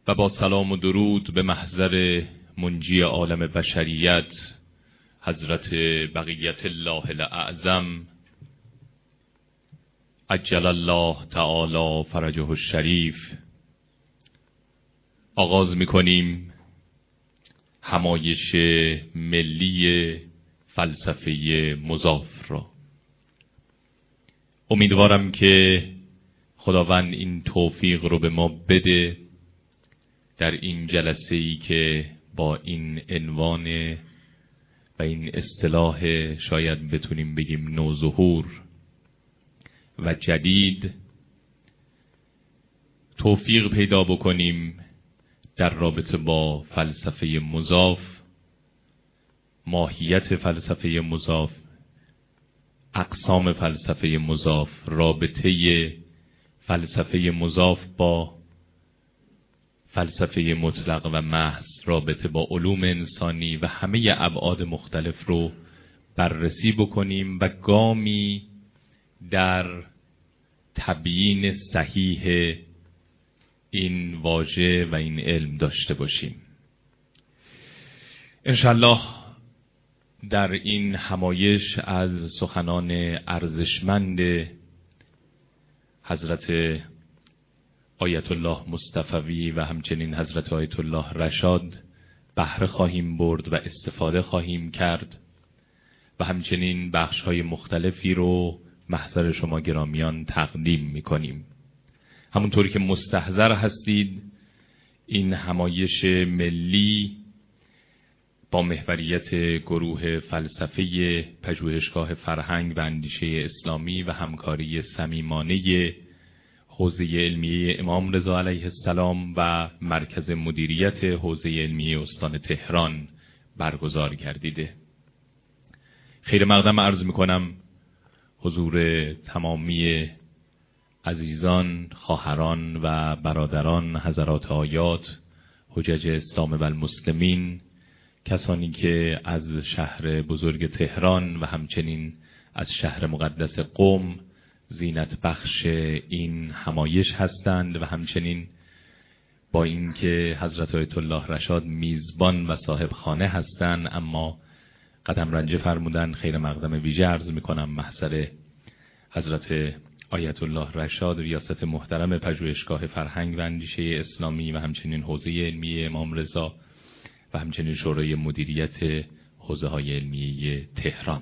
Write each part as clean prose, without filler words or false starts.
و با سلام و درود به محضر منجی عالم بشریت حضرت بقیت الله الاعظم عجل الله تعالی فرجه الشریف آغاز می‌کنیم همایش ملی فلسفه مضاف را. امیدوارم که خداوند این توفیق رو به ما بده در این جلسه‌ای که با این عنوان و این اصطلاح شاید بتونیم بگیم نوظهور و جدید توفیق پیدا بکنیم در رابطه با فلسفه مضاف، ماهیت فلسفه مضاف، اقسام فلسفه مضاف، رابطه فلسفه مضاف با فلسفه مطلق و محض، رابطه با علوم انسانی و همه ابعاد مختلف رو بررسی بکنیم و گامی در تبیین صحیح این واژه و این علم داشته باشیم. انشالله در این همایش از سخنان ارزشمند حضرت آیت الله مصطفوی و همچنین حضرت آیت الله رشاد بهره خواهیم برد و استفاده خواهیم کرد و همچنین بخش‌های مختلفی رو محضر شما گرامیان تقدیم می‌کنیم. همونطوری که مستحضر هستید این همایش ملی با محوریت گروه فلسفه پژوهشگاه فرهنگ و اندیشه اسلامی و همکاری صمیمانه حوزه علمیه امام رضا علیه السلام و مرکز مدیریت حوزه علمیه استان تهران برگزار گردیده. خیر مقدم عرض میکنم حضور تمامی عزیزان، خواهران و برادران حضرات آیات، حجج اسلام و المسلمین، کسانی که از شهر بزرگ تهران و همچنین از شهر مقدس قم زینت بخش این همایش هستند و همچنین با اینکه حضرت آیت الله رشاد میزبان و صاحب خانه هستند اما قدم رنجه فرمودن، خیر مقدم ویژه عرض میکنم محضر حضرت آیت الله رشاد ریاست محترم پژوهشگاه فرهنگ و اندیشه اسلامی و همچنین حوزه علمیه امام رضا و همچنین شورای مدیریت حوزه های علمیه تهران.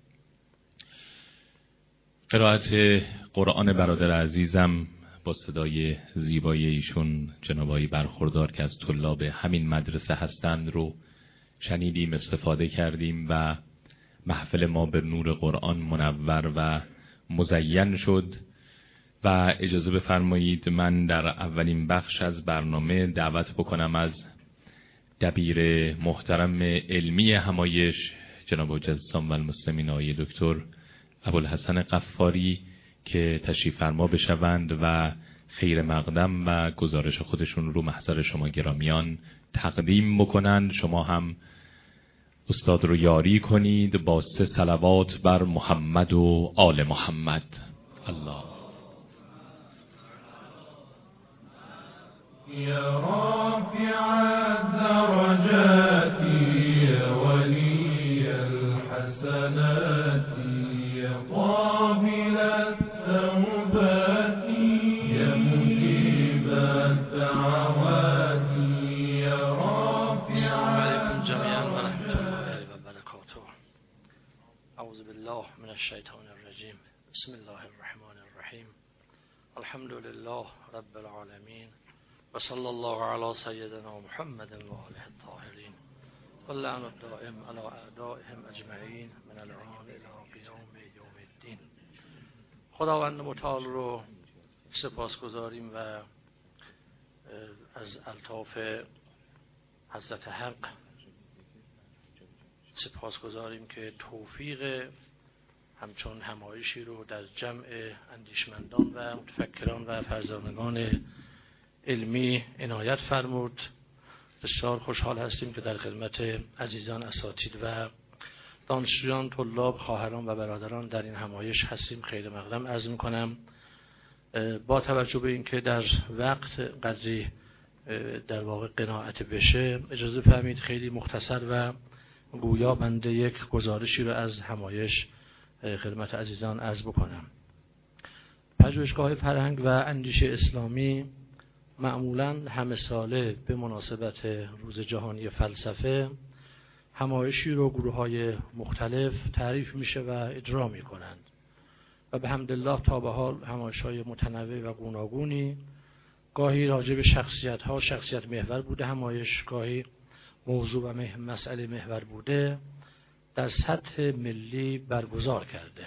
قرائت قرآن برادر عزیزم با صدای زیبای ایشون جنابایی برخوردار که از طلاب همین مدرسه هستند رو شنیدیم، استفاده کردیم و محفل ما به نور قرآن منور و مزین شد. و اجازه بفرمایید من در اولین بخش از برنامه دعوت بکنم از دبیر محترم علمی همایش جناب حجت الاسلام و المسلمین آقای دکتر ابوالحسن غفاری که تشریف فرما بشوند و خیر مقدم و گزارش خودشون رو محضر شما گرامیان تقدیم بکنند. شما هم استاد رو یاری کنید با 3 صلوات بر محمد و آل محمد. الله یا رافع الدرجات یا ولی الحسنات یا قابل التوبات یا مجیب الدعوات یا رافع. السلام علیکم جمیعا و رحمت الله و برکاته. اعوذ بالله من الشیطان الرجیم. بسم الله الرحمن الرحیم. الحمد لله رب العالمین و صلی الله علی سیدنا محمد و آله الطاهرین و اللعن الدائم علی اعدائهم اجمعین من الان الی قیام یوم الدین. خداوند متعال رو سپاسگزاریم و از الطاف حضرت حق سپاسگزاریم که توفیق همچون همایشی رو در جمع اندیشمندان و متفکران و فرزانگان علمی عنایت فرمود. بسیار خوشحال هستیم که در خدمت عزیزان اساتید و دانشجویان، طلاب، خواهران و برادران در این همایش هستیم. خیر مقدم عرض می‌کنم. با توجه به اینکه در وقت قدری در واقع قناعت بشه، اجازه فرمایید خیلی مختصر و گویا بنده یک گزارشی رو از همایش خدمت عزیزان عرض بکنم. پژوهشگاه فرهنگ و اندیشه اسلامی معمولاً همه ساله به مناسبت روز جهانی فلسفه همایشی رو گروه‌های مختلف تعریف میشه و اجرا میکنند و به حمدالله تا به حال همایش‌های متنوع و گوناگونی، گاهی راجع به شخصیت‌ها، شخصیت محور بوده همایش، گاهی موضوع و مسئله محور بوده، در سطح ملی برگزار کرده.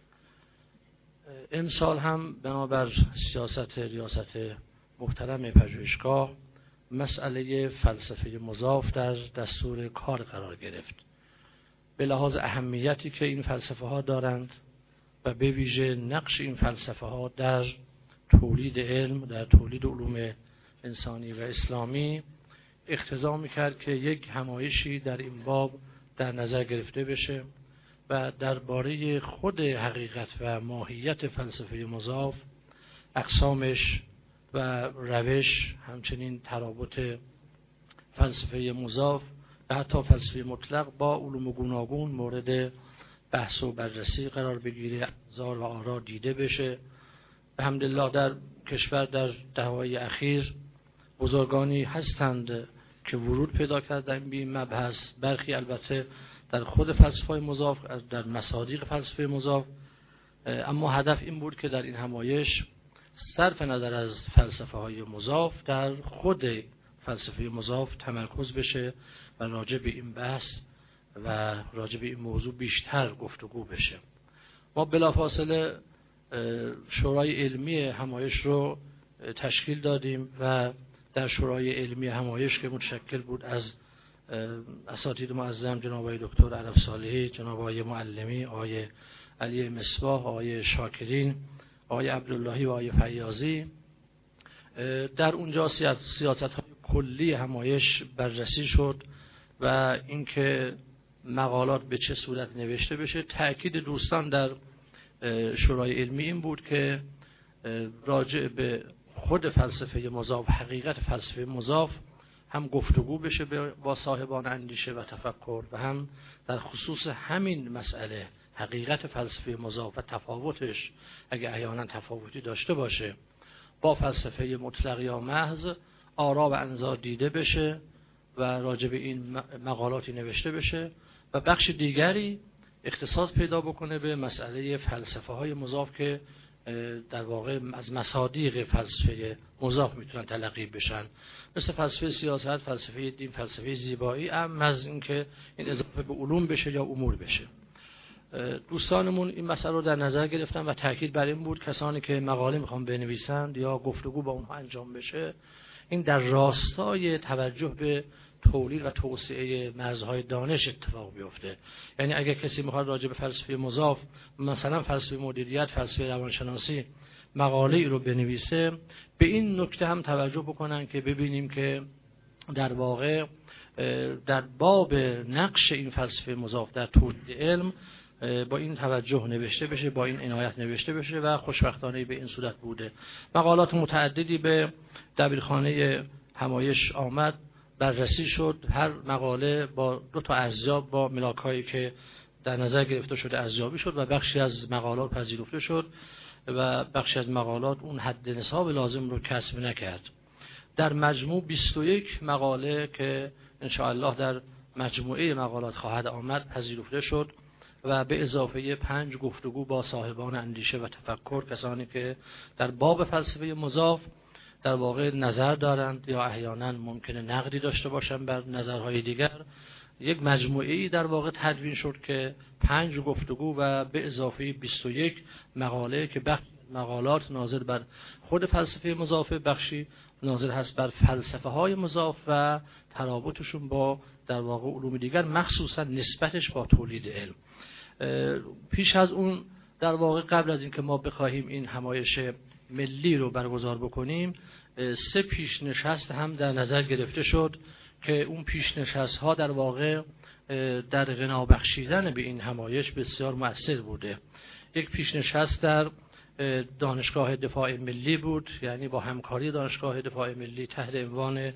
امسال هم بنابر سیاست ریاست محترم پژوهشگاه مسئله فلسفه مضاف در دستور کار قرار گرفت، به لحاظ اهمیتی که این فلسفه ها دارند و به ویژه نقش این فلسفه ها در تولید علم، در تولید علوم انسانی و اسلامی، اقتضا می‌کرد که یک همایشی در این باب در نظر گرفته بشه و درباره خود حقیقت و ماهیت فلسفه مضاف، اقسامش و روش، همچنین ترابط فلسفه مضاف و حتی فلسفه مطلق با علوم گوناگون مورد بحث و بررسی قرار بگیره، ابزار و آرا دیده بشه. الحمدلله در کشور در دهه‌های اخیر بزرگانی هستند که ورود پیدا کردن به این مبحث، برخی البته در خود فلسفه مضاف، در مصادیق فلسفه مضاف، اما هدف این بود که در این همایش صرف نظر از فلسفه های مضاف در خود فلسفه مضاف تمرکز بشه و راجع به این بحث و راجع به این موضوع بیشتر گفتگو بشه. ما بلافاصله شورای علمی همایش رو تشکیل دادیم و در شورای علمی همایش که متشکل بود از اساتید معظم جناب آقای دکتر عرف صالحی، جناب آقای معلمی، آقای علی مصباح، آقای شاکرین، آقای عبداللهی و آقای فیاضی، در اونجا سیاست‌های کلی همایش بررسی شد و اینکه مقالات به چه صورت نوشته بشه. تأکید دوستان در شورای علمی این بود که راجع به خود فلسفه مضاف، حقیقت فلسفه مضاف هم گفتگو بشه با صاحبان اندیشه و تفکر و هم در خصوص همین مسئله حقیقت فلسفه مضاف و تفاوتش، اگه احیانا تفاوتی داشته باشه، با فلسفه مطلق یا محض آرا و انظار دیده بشه و راجع به این مقالاتی نوشته بشه و بخش دیگری اختصاص پیدا بکنه به مسئله فلسفه های مضاف که در واقع از مصادیق فلسفه مضاف میتونن تلقی بشن، مثل فلسفه سیاست، فلسفه دین، فلسفه زیبایی، اما از اینکه این اضافه به علوم بشه یا امور بشه. دوستانمون این مسئله رو در نظر گرفتن و تاکید بر این بود کسانی که مقاله میخوان بنویسند یا گفتگو با اونها انجام بشه، این در راستای توجه به تولید و توسعه مرزهای دانش اتفاق بیفته. یعنی اگر کسی میخواد راجع به فلسفه مضاف، مثلا فلسفه مدیریت، فلسفه روانشناسی مقاله ای رو بنویسه، به این نکته هم توجه بکنن که ببینیم که در واقع در باب نقش این فلسفه مضاف در تولید علم با این توجه نوشته بشه، با این عنایت نوشته بشه و خوشبختانه به این صورت بوده. مقالات متعددی به دبیرخانه همایش آمد، بررسی شد، هر مقاله با 2 تا ارزیاب با ملاکایی که در نظر گرفته شده ارزیابی شد و بخشی از مقالات پذیرفته شد و بخشی از مقالات اون حد نصاب لازم رو کسب نکرد. در مجموع 21 مقاله که انشاءالله در مجموعه مقالات خواهد آمد پذیرفته شد و به اضافه 5 گفتگو با صاحبان اندیشه و تفکر، کسانی که در باب فلسفه مضاف در واقع نظر دارند یا احیانا ممکنه نقدی داشته باشند بر نظرهای دیگر، یک مجموعه‌ای در واقع تدوین شد که 5 گفتگو و به اضافه 21 مقاله که بخش مقالات ناظر بر خود فلسفه مضاف، بخشی ناظر هست بر فلسفه های مضاف و ترابطشون با در واقع علوم دیگر، مخصوصا نسبتش با تولید علم. پیش از اون در واقع قبل از اینکه ما بخواهیم این همایش ملی رو برگزار بکنیم، 3 پیشنشست هم در نظر گرفته شد که اون پیشنشست ها در واقع در غنا بخشیدن به این همایش بسیار مؤثر بوده. یک پیشنشست در دانشگاه دفاع ملی بود، یعنی با همکاری دانشگاه دفاع ملی تحت عنوان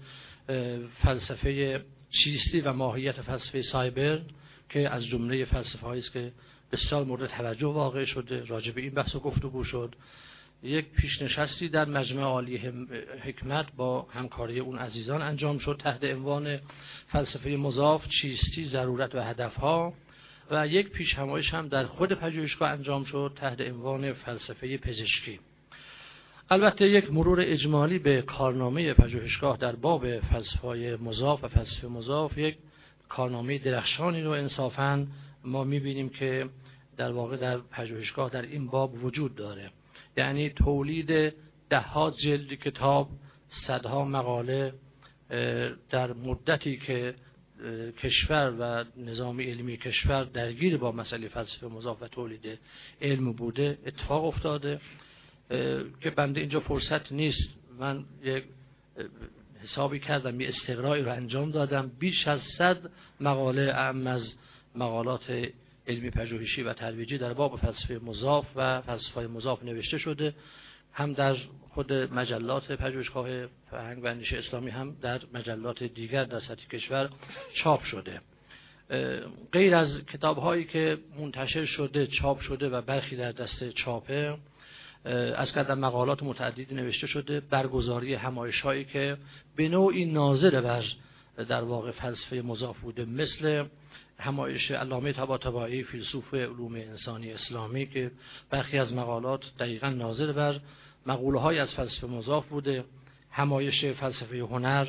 فلسفه چیستی و ماهیت فلسفه سایبر که از جمله فلسفه‌هایی است که بسیار مورد توجه واقع شده، راجع به این بحث و گفتگو شد. یک پیشنشستی در مجمع عالی حکمت با همکاری اون عزیزان انجام شد تحت عنوان فلسفه مضاف، چیستی، ضرورت و هدفها، و یک پیش‌همایش هم در خود پژوهشگاه انجام شد تحت عنوان فلسفه پزشکی. البته یک مرور اجمالی به کارنامه پژوهشگاه در باب فلسفه مضاف و فلسفه مضاف یک کارنامه درخشانی رو انصافاً ما می‌بینیم که در واقع در پژوهشگاه در این باب وجود داره. یعنی تولید ده‌ها جلد کتاب، صدها مقاله در مدتی که کشور و نظام علمی کشور درگیر با مسئله فلسفه مضاف و تولید علم بوده اتفاق افتاده که بنده اینجا فرصت نیست. من یک حسابی کردم، یه استقرایی رو انجام دادم، بیش از 100 مقاله اعم از مقالات علمی پژوهشی و ترویجی در باب فلسفه مضاف و فلسفه مضاف نوشته شده، هم در خود مجلات پژوهشگاه فرهنگ و اندیشه اسلامی هم در مجلات دیگر در سطح کشور چاپ شده. غیر از کتاب‌هایی که منتشر شده، چاپ شده و برخی در دست چاپه، از کردن مقالات متعددی نوشته شده، برگزاری همایش‌هایی که به نوعی ناظر بر در واقع فلسفه مضاف بوده، مثل همایش علامه طباطبایی فیلسوف علوم انسانی اسلامی که برخی از مقالات دقیقاً ناظر بر مقوله‌های از فلسفه مضاف بوده، همایش فلسفه هنر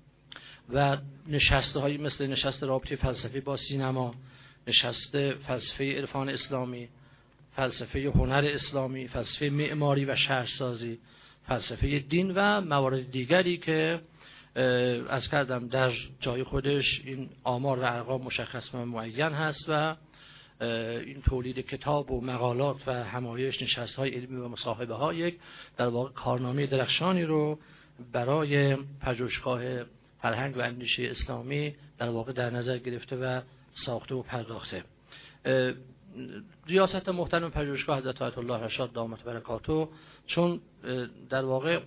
و نشسته‌هایی مثل نشست رابطه فلسفی با سینما، نشست فلسفه عرفان اسلامی، فلسفه هنر اسلامی، فلسفه معماری و شهرسازی، فلسفه دین و موارد دیگری که از کردم در جای خودش این آمار و ارقام مشخص و معین هست و این تولید کتاب و مقالات و همایش، نشست‌های علمی و مصاحبه‌ها یک در واقع کارنامه درخشانی رو برای پژوهشگاه فرهنگ و اندیشه اسلامی در واقع در نظر گرفته و ساخته و پرداخته. ریاست محترم پژوهشگاه حضرت آیت الله رشاد دامت برکاته چون در واقع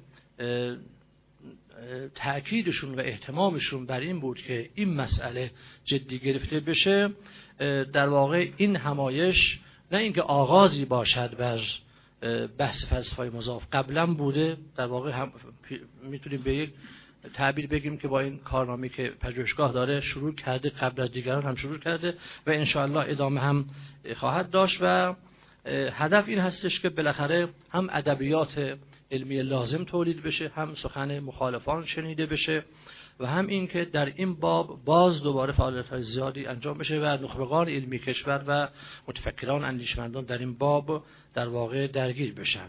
تأکیدشون و اهتمامشون بر این بود که این مسئله جدی گرفته بشه، در واقع این همایش نه اینکه آغازی باشد بر بحث فلسفه مضاف، قبلا بوده، در واقع میتونیم به یک تعبیر بگیم که با این کارنامه که پژوهشگاه داره شروع کرده، قبل از دیگران هم شروع کرده و انشاءالله ادامه هم خواهد داشت و هدف این هستش که بالاخره هم ادبیات علمی لازم تولید بشه، هم سخن مخالفان شنیده بشه و هم این که در این باب باز دوباره فعالیت‌های زیادی انجام بشه و نخبگان علمی کشور و متفکران اندیشمندان در این باب در واقع درگیر بشن.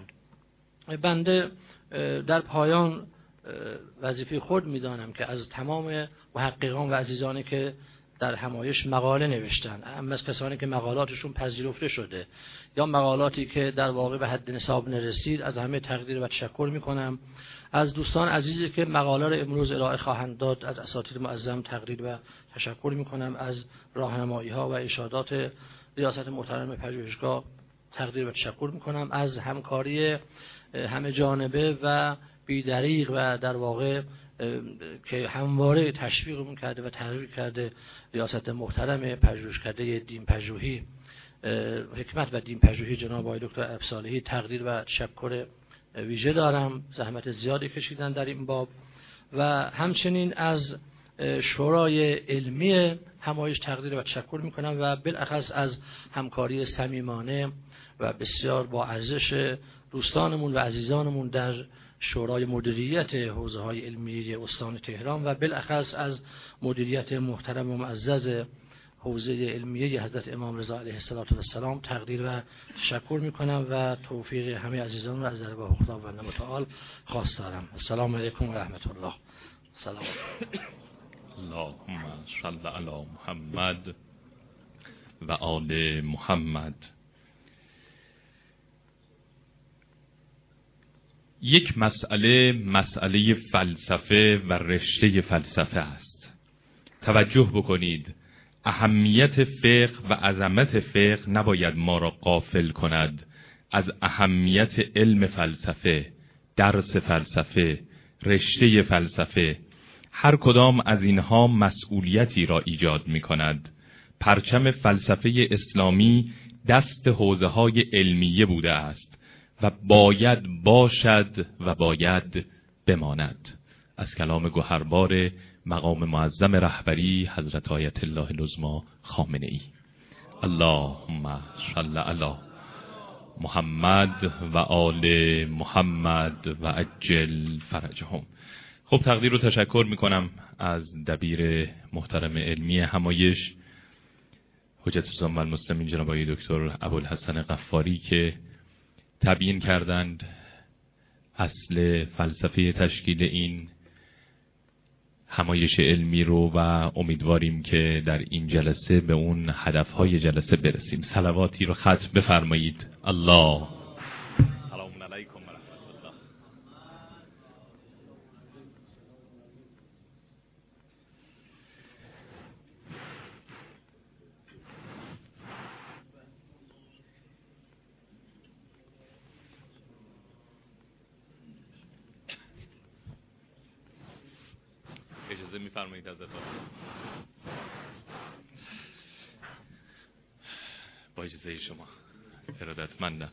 بنده در پایان وظیفه خود میدانم که از تمام محققان و عزیزانی که در همایش مقاله نوشتن، اما از کسانی که مقالاتشون پذیرفته شده یا مقالاتی که در واقع به حد نصاب نرسید، از همه تقدیر و تشکر میکنم. از دوستان عزیزی که مقاله را امروز ارائه خواهند داد، از اساتید معظم تقدیر و تشکر میکنم. از راهنمایی‌ها و ارشادات ریاست محترم پژوهشگاه تقدیر و تشکر میکنم. از همکاری همه جانبه و بی‌دریغ و در واقع که همواره تشویقمون کرده و تحریک کرده ریاست محترم پژوهشکده دین پژوهی حکمت و دین پژوهی جناب آقای دکتر عرب صالحی تقدیر و تشکر ویژه دارم. زحمت زیادی کشیدن در این باب و همچنین از شورای علمی همایش تقدیر و تشکر میکنم و بالاخص از همکاری صمیمانه و بسیار با ارزش دوستانمون و عزیزانمون در شورای مدیریت حوزه‌های علمی استان تهران و بالاخص از مدیریت محترم و معزز حوزه علمیه حضرت امام رضا علیه السلام تقدیر و تشکر میکنم و توفیق همه عزیزان را از درگاه خداوند متعال خواست دارم. السلام علیکم و رحمت الله. سلام. اللهم صل علی محمد و آل محمد. یک مسئله فلسفه و رشته فلسفه است. توجه بکنید، اهمیت فقه و عظمت فقه نباید ما را غافل کند از اهمیت علم فلسفه، درس فلسفه، رشته فلسفه. هر کدام از اینها مسئولیتی را ایجاد می کند. پرچم فلسفه اسلامی دست حوزه‌های علمیه بوده است و باید باشد و باید بماند. از کلام گوهربار مقام معظم رهبری حضرت آیت الله العظمی خامنه‌ای. اللهم صل علی محمد و آل محمد و عجل فرجهم. خب تقدیر و تشکر میکنم از دبیر محترم علمی همایش حجت الاسلام و المسلمین جناب آقای دکتر ابوالحسن غفاری که تبیین کردند اصل فلسفه تشکیل این همایش علمی رو و امیدواریم که در این جلسه به اون هدفهای جلسه برسیم. صلواتی رو ختم بفرمایید. الله سلام علیکم و رحمت الله. اجازه میفرمایید حضرت؟ با اجازه شما ارادتمندم.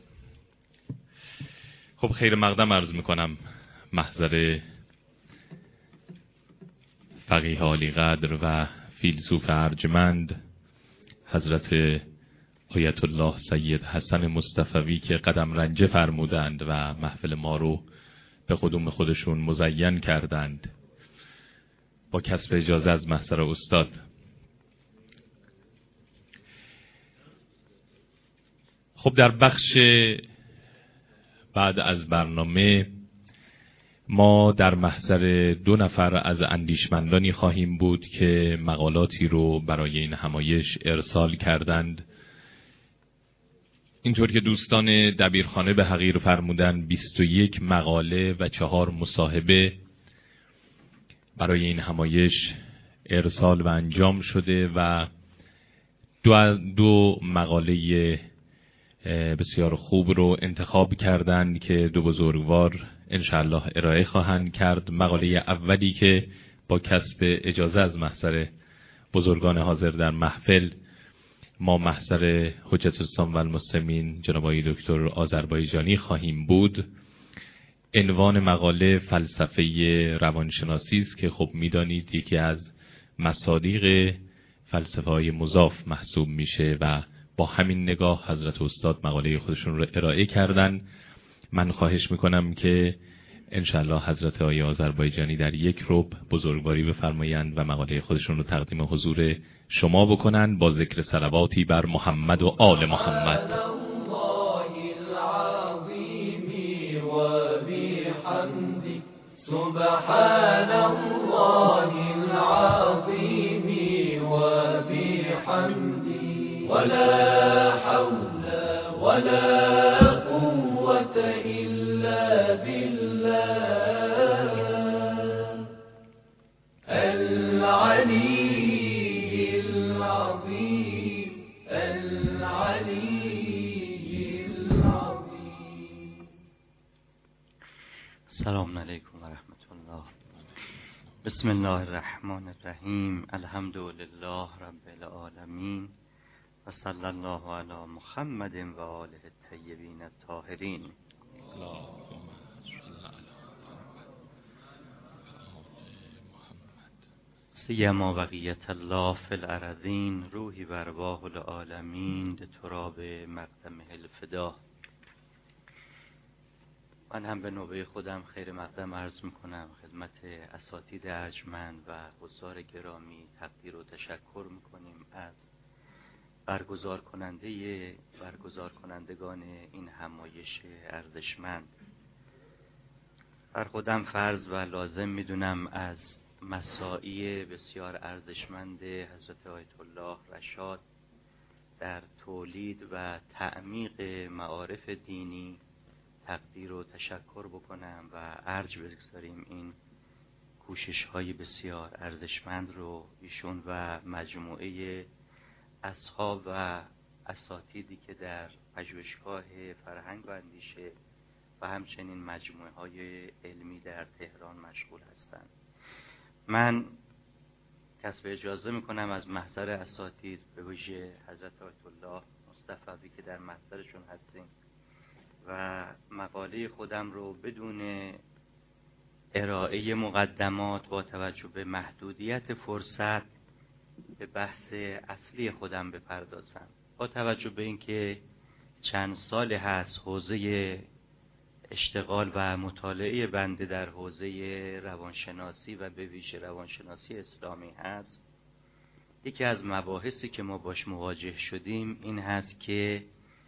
خب خیر مقدم عرض میکنم محضر فقیه عالی قدر و فیلسوف ارجمند حضرت آیت الله سید حسن مصطفوی که قدم رنجه فرمودند و محفل ما رو به قدوم خودشون مزین کردند با کسب اجازه از محضر استاد. خب در بخش بعد از برنامه ما در محضر 2 نفر از اندیشمندانی خواهیم بود که مقالاتی رو برای این همایش ارسال کردند. اینطور که دوستان دبیرخانه به حقیر فرمودن 21 مقاله و 4 مصاحبه برای این همایش ارسال و انجام شده و دو مقاله بسیار خوب رو انتخاب کردند که 2 بزرگوار انشاءالله ارائه خواهند کرد. مقاله اولی که با کسب اجازه از محضر بزرگان حاضر در محفل ما محضر حجت الاسلام و المسلمین جناب آقای دکتر آذربایجانی خواهیم بود. عنوان مقاله فلسفه روانشناسی است که خب میدانید یکی از مصادیق فلسفه های مضاف محسوب میشه و با همین نگاه حضرت استاد مقاله خودشون رو ارائه کردن. من خواهش میکنم که انشاءالله حضرت آقای آذربایجانی در 1 ربع بزرگواری بفرمایند و مقاله خودشون رو تقدیم حضور شما بکنند با ذکر صلواتی بر محمد و آل محمد. سبحان الله العظيم وبحمده ولا حول ولا قوة إلا بالله العلي العظيم العلي العظيم. السلام علیکم و رحمت الله. بسم الله الرحمن الرحیم. الحمد لله رب العالمین و صلی الله علی محمد و آله الطیبین الطاهرین. سیما بقیت الله فی الارضین روحی و ارواح العالمین لتراب مقدمه الفدا. من هم به نوبه خودم خیر مقدم عرض میکنم خدمت اساتید ارجمند و حضار گرامی. تقدیر و تشکر میکنیم از برگزار کنندگان این همایش ارزشمند. بر خودم فرض و لازم میدونم از مساعی بسیار ارزشمند حضرت آیت الله رشاد در تولید و تعمیق معارف دینی تقدیر و تشکر بکنم و ارج بگذاریم این کوشش های بسیار ارزشمند رو ایشون و مجموعه اصحاب و اساتیدی که در پژوهشگاه فرهنگ و اندیشه و همچنین مجموعه های علمی در تهران مشغول هستند. من کسب اجازه میکنم از محضر اساتید به ویژه حضرت آیت الله مصطفوی که در محضرشون هستیم و مقاله خودم رو بدون ارائه مقدمات با توجه به محدودیت فرصت به بحث اصلی خودم بپردازم. با توجه به اینکه چند سال هست حوزه اشتغال و مطالعه بنده در حوزه روانشناسی و به ویژه روانشناسی اسلامی هست، یکی از مباحثی که ما باش مواجه شدیم این هست که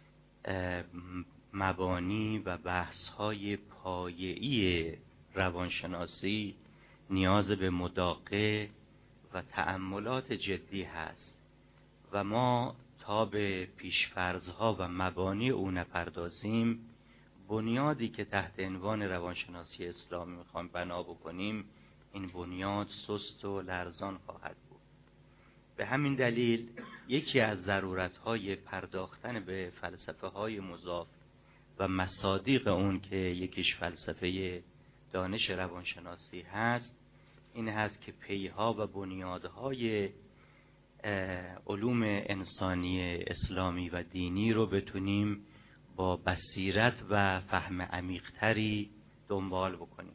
مبانی و بحث‌های پایه‌ای روانشناسی نیاز به مداقه و تأملات جدی هست و ما تا به پیشفرض‌ها و مبانی او نپردازیم، بنیادی که تحت عنوان روانشناسی اسلامی میخوایم بنا بکنیم این بنیاد سست و لرزان خواهد بود. به همین دلیل یکی از ضرورت‌های پرداختن به فلسفه‌های مضاف و مصادیق اون که یکیش فلسفه دانش روانشناسی هست این هست که پیها و بنیادهای علوم انسانی اسلامی و دینی رو بتونیم با بصیرت و فهم عمیق‌تری دنبال بکنیم.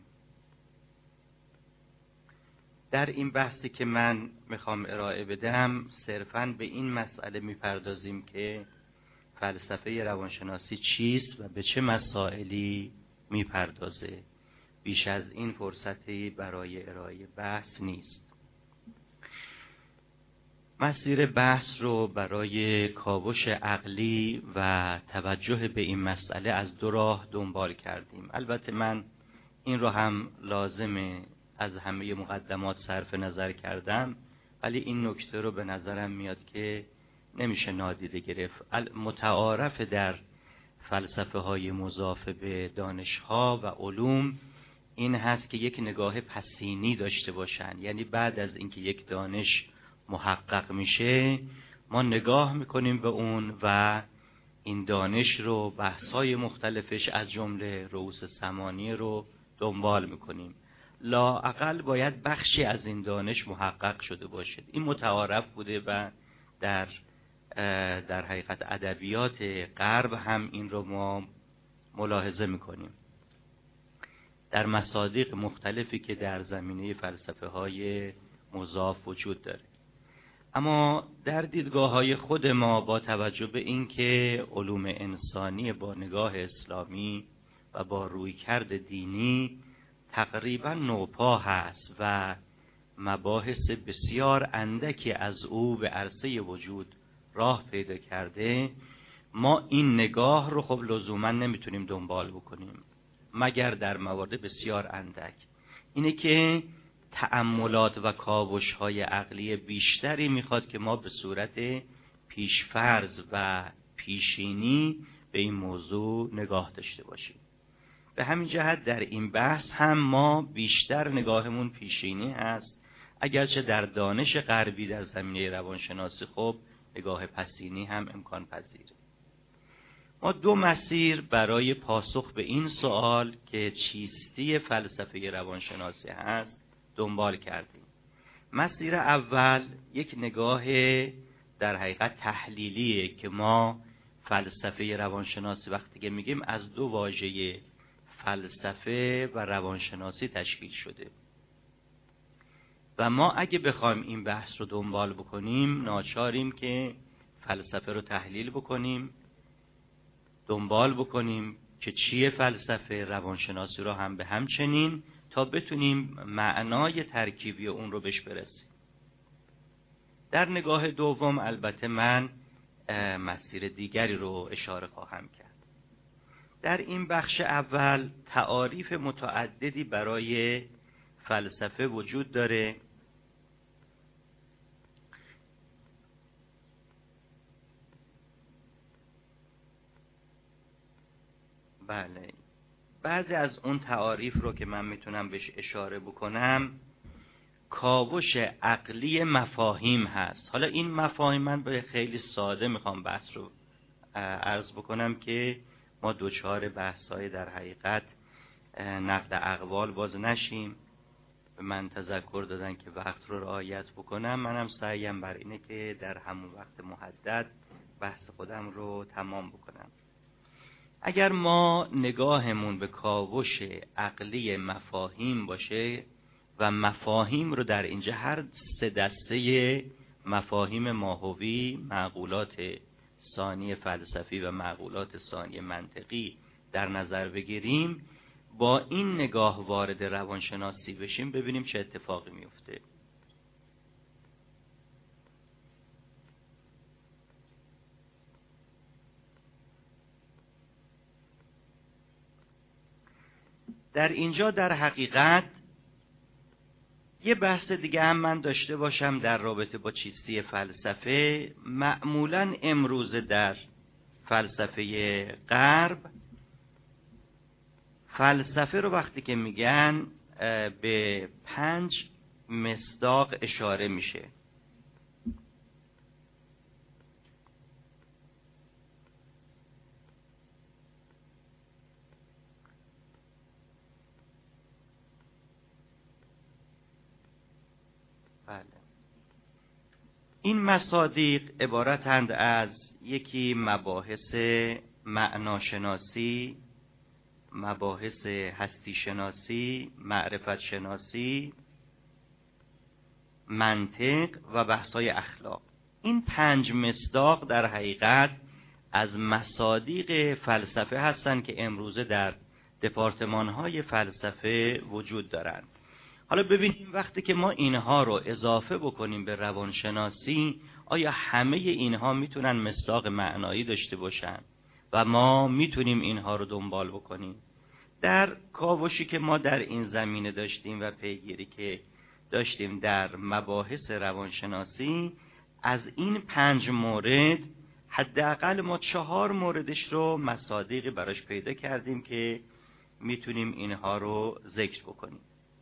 در این بحثی که من میخوام ارائه بدم صرفاً به این مسئله میپردازیم که فلسفه روانشناسی چیست و به چه مسائلی میپردازه. بیش از این فرصتی برای ارائه بحث نیست. مسیر بحث رو برای کاوش عقلی و توجه به این مسئله از دو راه دنبال کردیم. البته من این رو هم لازمه از همه مقدمات صرف نظر کردم، ولی این نکته رو به نظرم میاد که نمیشه نادیده گرفت. متعارف در فلسفه های مضاف به دانشها و علوم این هست که یک نگاه پسینی داشته باشن، یعنی بعد از اینکه یک دانش محقق میشه ما نگاه میکنیم به اون و این دانش رو بحث‌های مختلفش از جمله رؤوس ثمانیه رو دنبال میکنیم. لااقل باید بخشی از این دانش محقق شده باشد. این متعارف بوده و در حقیقت ادبیات غرب هم این رو ما ملاحظه میکنیم در مصادیق مختلفی که در زمینه فلسفه های مضاف وجود داره. اما در دیدگاه های خود ما با توجه به اینکه علوم انسانی با نگاه اسلامی و با رویکرد دینی تقریبا نوپا هست و مباحث بسیار اندکی از او به عرصه وجود راه پیدا کرده، ما این نگاه رو خب لزوما نمیتونیم دنبال بکنیم مگر در موارد بسیار اندک. اینه که تأملات و کاوش‌های عقلی بیشتری میخواد که ما به صورت پیشفرض و پیشینی به این موضوع نگاه داشته باشیم. به همین جهت در این بحث هم ما بیشتر نگاهمون پیشینی هست، اگرچه در دانش غربی در زمینه روانشناسی خب نگاه پسینی هم امکان پذیره. ما دو مسیر برای پاسخ به این سوال که چیستی فلسفه روانشناسی هست دنبال کردیم. مسیر اول یک نگاه در حقیقت تحلیلیه که ما فلسفه روانشناسی وقتی که میگیم از دو واژه فلسفه و روانشناسی تشکیل شده و ما اگه بخوایم این بحث رو دنبال بکنیم ناچاریم که فلسفه رو تحلیل بکنیم، دنبال بکنیم که چیه فلسفه، روانشناسی رو هم به همچنین، تا بتونیم معنای ترکیبی اون رو بهش برسیم. در نگاه دوم البته من مسیر دیگری رو اشاره خواهم کرد. در این بخش اول تعاریف متعددی برای فلسفه وجود داره بله، بعضی از اون تعاریف رو که من میتونم بهش اشاره بکنم کاوش عقلی مفاهیم هست. حالا این مفاهیم من به خیلی ساده میخوام بحث رو عرض بکنم که ما دوچار بحث‌های در حقیقت نقد اقوال باز نشیم. به من تذکر دادن که وقت رو رعایت بکنم، منم سعیم بر اینه که در همون وقت محدد بحث خودم رو تمام بکنم. اگر ما نگاهمون به کاوش عقلی مفاهیم باشه و مفاهیم رو در اینجا هر سه دسته مفاهیم ماهوی، معقولات ثانی فلسفی و معقولات ثانی منطقی در نظر بگیریم، با این نگاه وارد روانشناسی بشیم، ببینیم چه اتفاقی میفته. در اینجا در حقیقت یه بحث دیگه هم من داشته باشم در رابطه با چیستی فلسفه. معمولاً امروز در فلسفه غرب فلسفه رو وقتی که میگن به 5 مصداق اشاره میشه. بله. این مصادیق عبارتند از یکی مباحث معناشناسی، مباحث هستی شناسی، معرفت شناسی، منطق و بحث‌های اخلاق. این 5 مصداق در حقیقت از مصادیق فلسفه هستند که امروزه در دپارتمان‌های فلسفه وجود دارند. حالا ببینیم وقتی که ما اینها رو اضافه بکنیم به روانشناسی، آیا همه اینها میتونن مصداق معنایی داشته باشن و ما میتونیم اینها رو دنبال بکنیم؟ در کاوشی که ما در این زمینه داشتیم و پیگیری که داشتیم در مباحث روانشناسی، از این 5 مورد حداقل ما 4 موردش رو مصادیقی براش پیدا کردیم که میتونیم اینها رو ذکر بکنیم.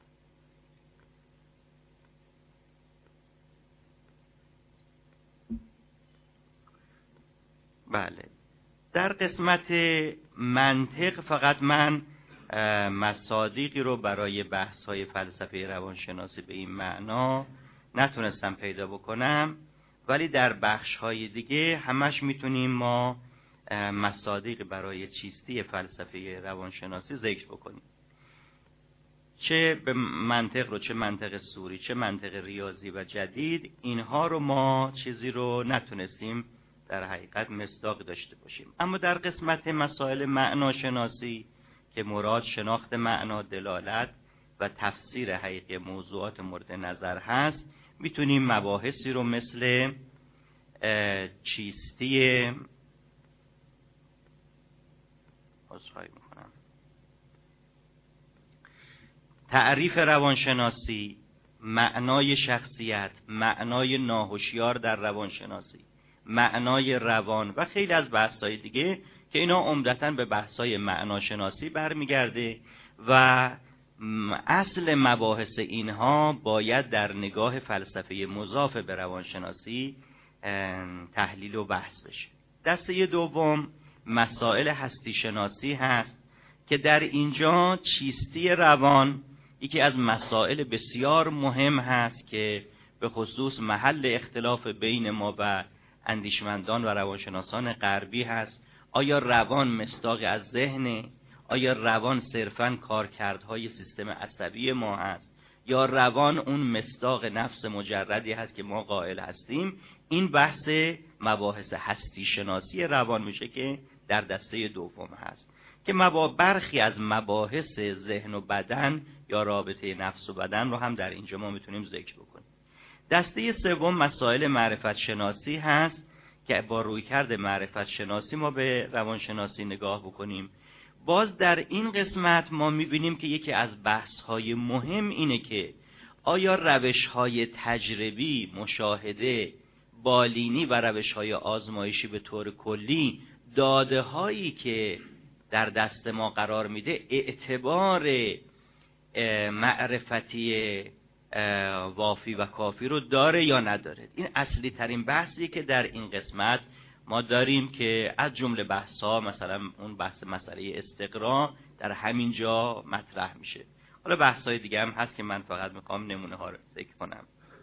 بله، در قسمت منطق فقط من مصادیقی رو برای بحث‌های فلسفه روانشناسی به این معنا نتونستم پیدا بکنم، ولی در بخش‌های دیگه همش میتونیم ما مصادیق برای چیستی فلسفه روانشناسی ذکر بکنیم. چه به منطق رو، چه منطق سوری، چه منطق ریاضی و جدید، اینها رو ما چیزی رو نتونستیم در حقیقت مصداق داشته باشیم. اما در قسمت مسائل معناشناسی که مراد شناخت معنا، دلالت و تفسیر حقیقی موضوعات مورد نظر هست، میتونیم مباحثی رو مثل چیستی تعریف روانشناسی، معنای شخصیت، معنای ناهوشیار در روانشناسی، معنای روان و خیلی از بحث‌های دیگه که اینا عمدتاً به بحث‌های معناشناسی برمیگرده و اصل مباحث اینها باید در نگاه فلسفه مضاف به روانشناسی تحلیل و بحث بشه. دسته دوم مسائل هستی شناسی هست که در اینجا چیستی روان یکی از مسائل بسیار مهم هست که به خصوص محل اختلاف بین ما و اندیشمندان و روانشناسان غربی هست. آیا روان مصداق از ذهنه؟ آیا روان صرفاً کارکردهای سیستم عصبی ما هست؟ یا روان اون مصداق نفس مجردی هست که ما قائل هستیم؟ این بحث مباحث هستی شناسی روان میشه که در دسته دوم هست که برخی از مباحث ذهن و بدن یا رابطه نفس و بدن رو هم در اینجا ما میتونیم ذکر بکنیم. دسته سوم مسائل معرفت شناسی هست که با رویکرد معرفت شناسی ما به روانشناسی نگاه بکنیم. باز در این قسمت ما میبینیم که یکی از بحث‌های مهم اینه که آیا روش‌های تجربی، مشاهده، بالینی و روش‌های آزمایشی به طور کلی داده‌هایی که در دست ما قرار میده اعتبار معرفتی وافی و کافی رو داره یا نداره. این اصلی ترین بحثی که در این قسمت ما داریم که از جمله بحث‌ها مثلا اون بحث مسئله استقرا در همین جا مطرح میشه. حالا بحث‌های دیگه هم هست که من فقط میخوام نمونه ها رو ذکر کنم.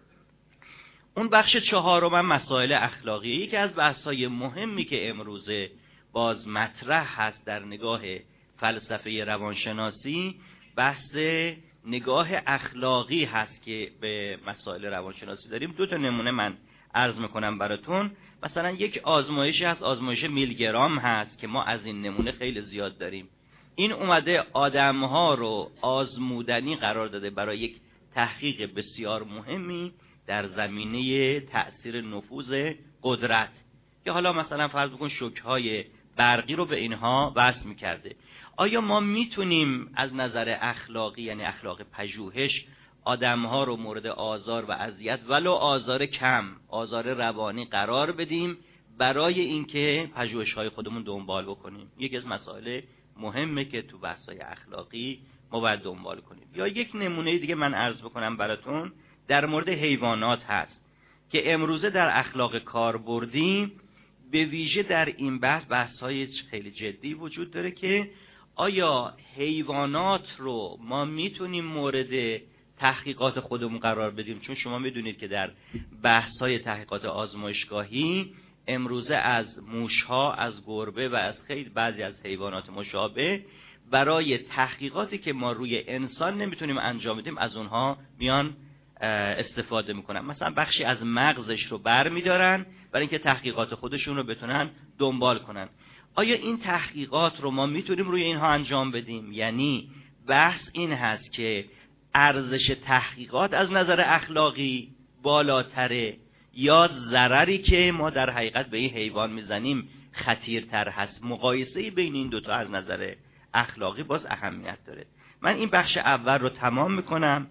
اون بخش چهارم مسائل اخلاقی، یکی از بحث‌های مهمی که امروزه باز مطرح هست در نگاه فلسفه روانشناسی، بحث نگاه اخلاقی هست که به مسائل روانشناسی داریم. دو تا نمونه من عرض میکنم براتون. مثلا یک آزمایشی هست، آزمایش میلگرام هست که ما از این نمونه خیلی زیاد داریم. این اومده آدمها رو آزمودنی قرار داده برای یک تحقیق بسیار مهمی در زمینه تأثیر نفوذ قدرت، که حالا مثلا فرض بکن شوک‌های برقی رو به اینها وصل میکرده. آیا ما میتونیم از نظر اخلاقی، یعنی اخلاق پژوهش، آدمها رو مورد آزار و اذیت ولو آزار کم، آزار روانی قرار بدیم برای اینکه پژوهش‌های خودمون دنبال بکنیم؟ یکی از مسائل مهمه که تو بحث‌های اخلاقی ما باید دنبال کنیم. یا یک نمونه دیگه من عرض بکنم براتون در مورد حیوانات هست که امروزه در اخلاق کاربردی به ویژه در این بحث‌های خیلی جدی وجود داره که آیا حیوانات رو ما میتونیم مورد تحقیقات خودمون قرار بدیم؟ چون شما میدونید که در بحث‌های تحقیقات آزمایشگاهی امروزه از موش‌ها، از گربه و از خیلی بعضی از حیوانات مشابه برای تحقیقاتی که ما روی انسان نمیتونیم انجام بدیم از اونها میان استفاده میکنن. مثلا بخشی از مغزش رو برمیدارن برای اینکه تحقیقات خودشون رو بتونن دنبال کنن. آیا این تحقیقات رو ما میتونیم روی اینها انجام بدیم؟ یعنی بحث این هست که ارزش تحقیقات از نظر اخلاقی بالاتره یا ضرری که ما در حقیقت به این حیوان میزنیم خطیرتر هست؟ مقایسه بین این دوتا از نظر اخلاقی باز اهمیت داره. من این بخش اول رو تمام میکنم.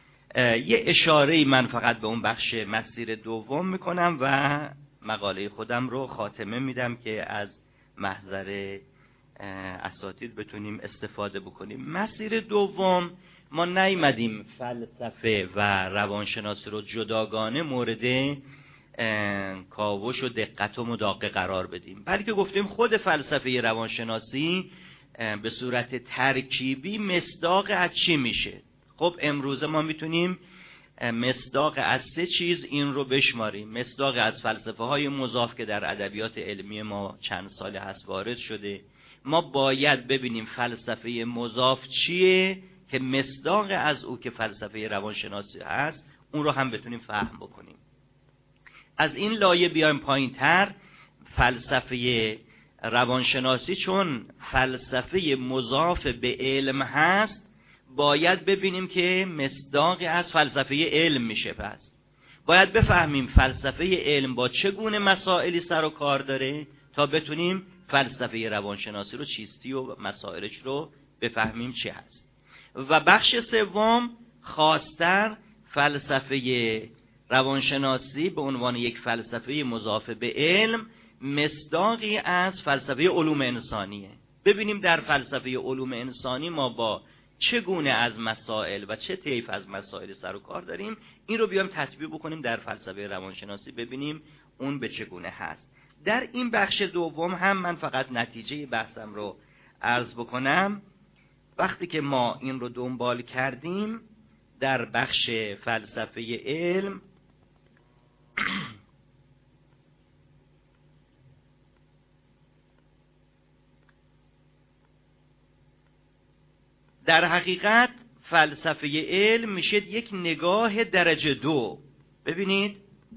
یه اشاره‌ای من فقط به اون بخش مسیر دوم میکنم و مقاله خودم رو خاتمه میدم که از محضر اساتید بتونیم استفاده بکنیم. مسیر دوم، ما نیامدیم فلسفه و روانشناسی رو جداگانه مورد کاوش و دقت و مداقه قرار بدیم، بلکه گفتیم خود فلسفه روانشناسی به صورت ترکیبی مصداق از چی میشه. خب امروزه ما میتونیم مصداق از سه چیز این رو بشماریم. مصداق از فلسفه های مضاف که در ادبیات علمی ما چند سال هست وارد شده. ما باید ببینیم فلسفه مضاف چیه که مصداق از او که فلسفه روانشناسی هست اون رو هم بتونیم فهم بکنیم. از این لایه بیایم پایین تر، فلسفه روانشناسی چون فلسفه مضاف به علم هست باید ببینیم که مصداقی از فلسفه علم میشه. پس باید بفهمیم فلسفه علم با چگونه مسائلی سر و کار داره تا بتونیم فلسفه روانشناسی رو چیستی و مسائلش رو بفهمیم چه هست. و بخش سوم خاص‌تر فلسفه روانشناسی به عنوان یک فلسفه مضاف به علم مصداقی از فلسفه علوم انسانیه. ببینیم در فلسفه علوم انسانی ما با چگونه از مسائل و چه طیف از مسائل سر و کار داریم، این رو بیام تطبیق بکنیم در فلسفه روانشناسی ببینیم اون به چگونه هست. در این بخش دوم هم من فقط نتیجه بحثم رو عرض بکنم. وقتی که ما این رو دنبال کردیم در بخش فلسفه علم در حقیقت فلسفه علم میشه یک نگاه درجه دو. ببینید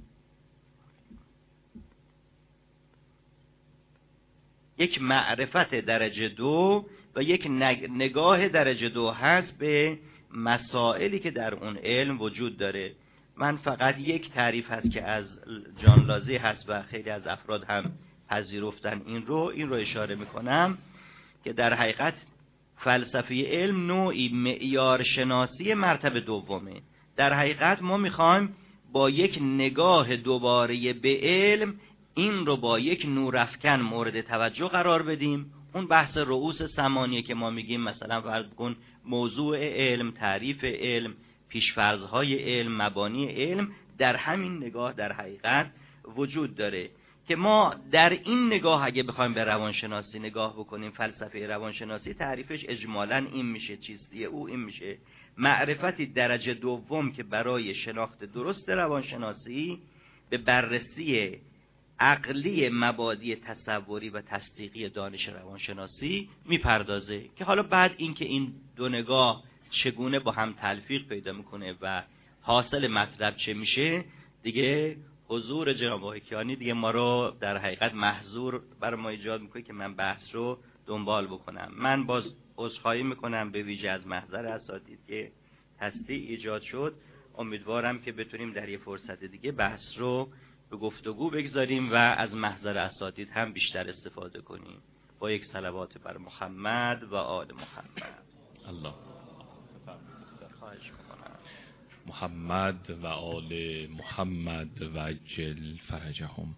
یک معرفت درجه دو و یک نگاه درجه دو هست به مسائلی که در اون علم وجود داره. من فقط یک تعریف هست که از جان لازی هست و خیلی از افراد هم پذیرفتن این رو اشاره میکنم که در حقیقت فلسفه علم نوعی معیار شناسی مرتبه دومه. در حقیقت ما میخوایم با یک نگاه دوباره به علم این رو با یک نورافکن مورد توجه قرار بدیم. اون بحث رؤوس ثمانیه که ما میگیم مثلا فرض کن موضوع علم، تعریف علم، پیشفرض‌های علم، مبانی علم، در همین نگاه در حقیقت وجود داره. که ما در این نگاه اگه بخوایم به روانشناسی نگاه بکنیم، فلسفه روانشناسی تعریفش اجمالاً این میشه، چیستی او این میشه: معرفتی درجه دوم که برای شناخت درست روانشناسی به بررسی عقلی مبادی تصوری و تصدیقی دانش روانشناسی میپردازه، که حالا بعد اینکه این دو نگاه چگونه با هم تلفیق پیدا میکنه و حاصل مطلب چه میشه، دیگه حضور جناب آقای کیانی دیگه ما رو در حقیقت محظور برای ما ایجاد میکنه که من بحث رو دنبال بکنم. من باز عذرخواهی میکنم به ویژه از محضر اساتید که هستی ایجاد شد. امیدوارم که بتونیم در یه فرصت دیگه بحث رو به گفتگو بگذاریم و از محضر اساتید هم بیشتر استفاده کنیم. با یک صلوات بر محمد و آل محمد. الله خواهش میکنم. محمد و آل محمد و عجل فرجهم.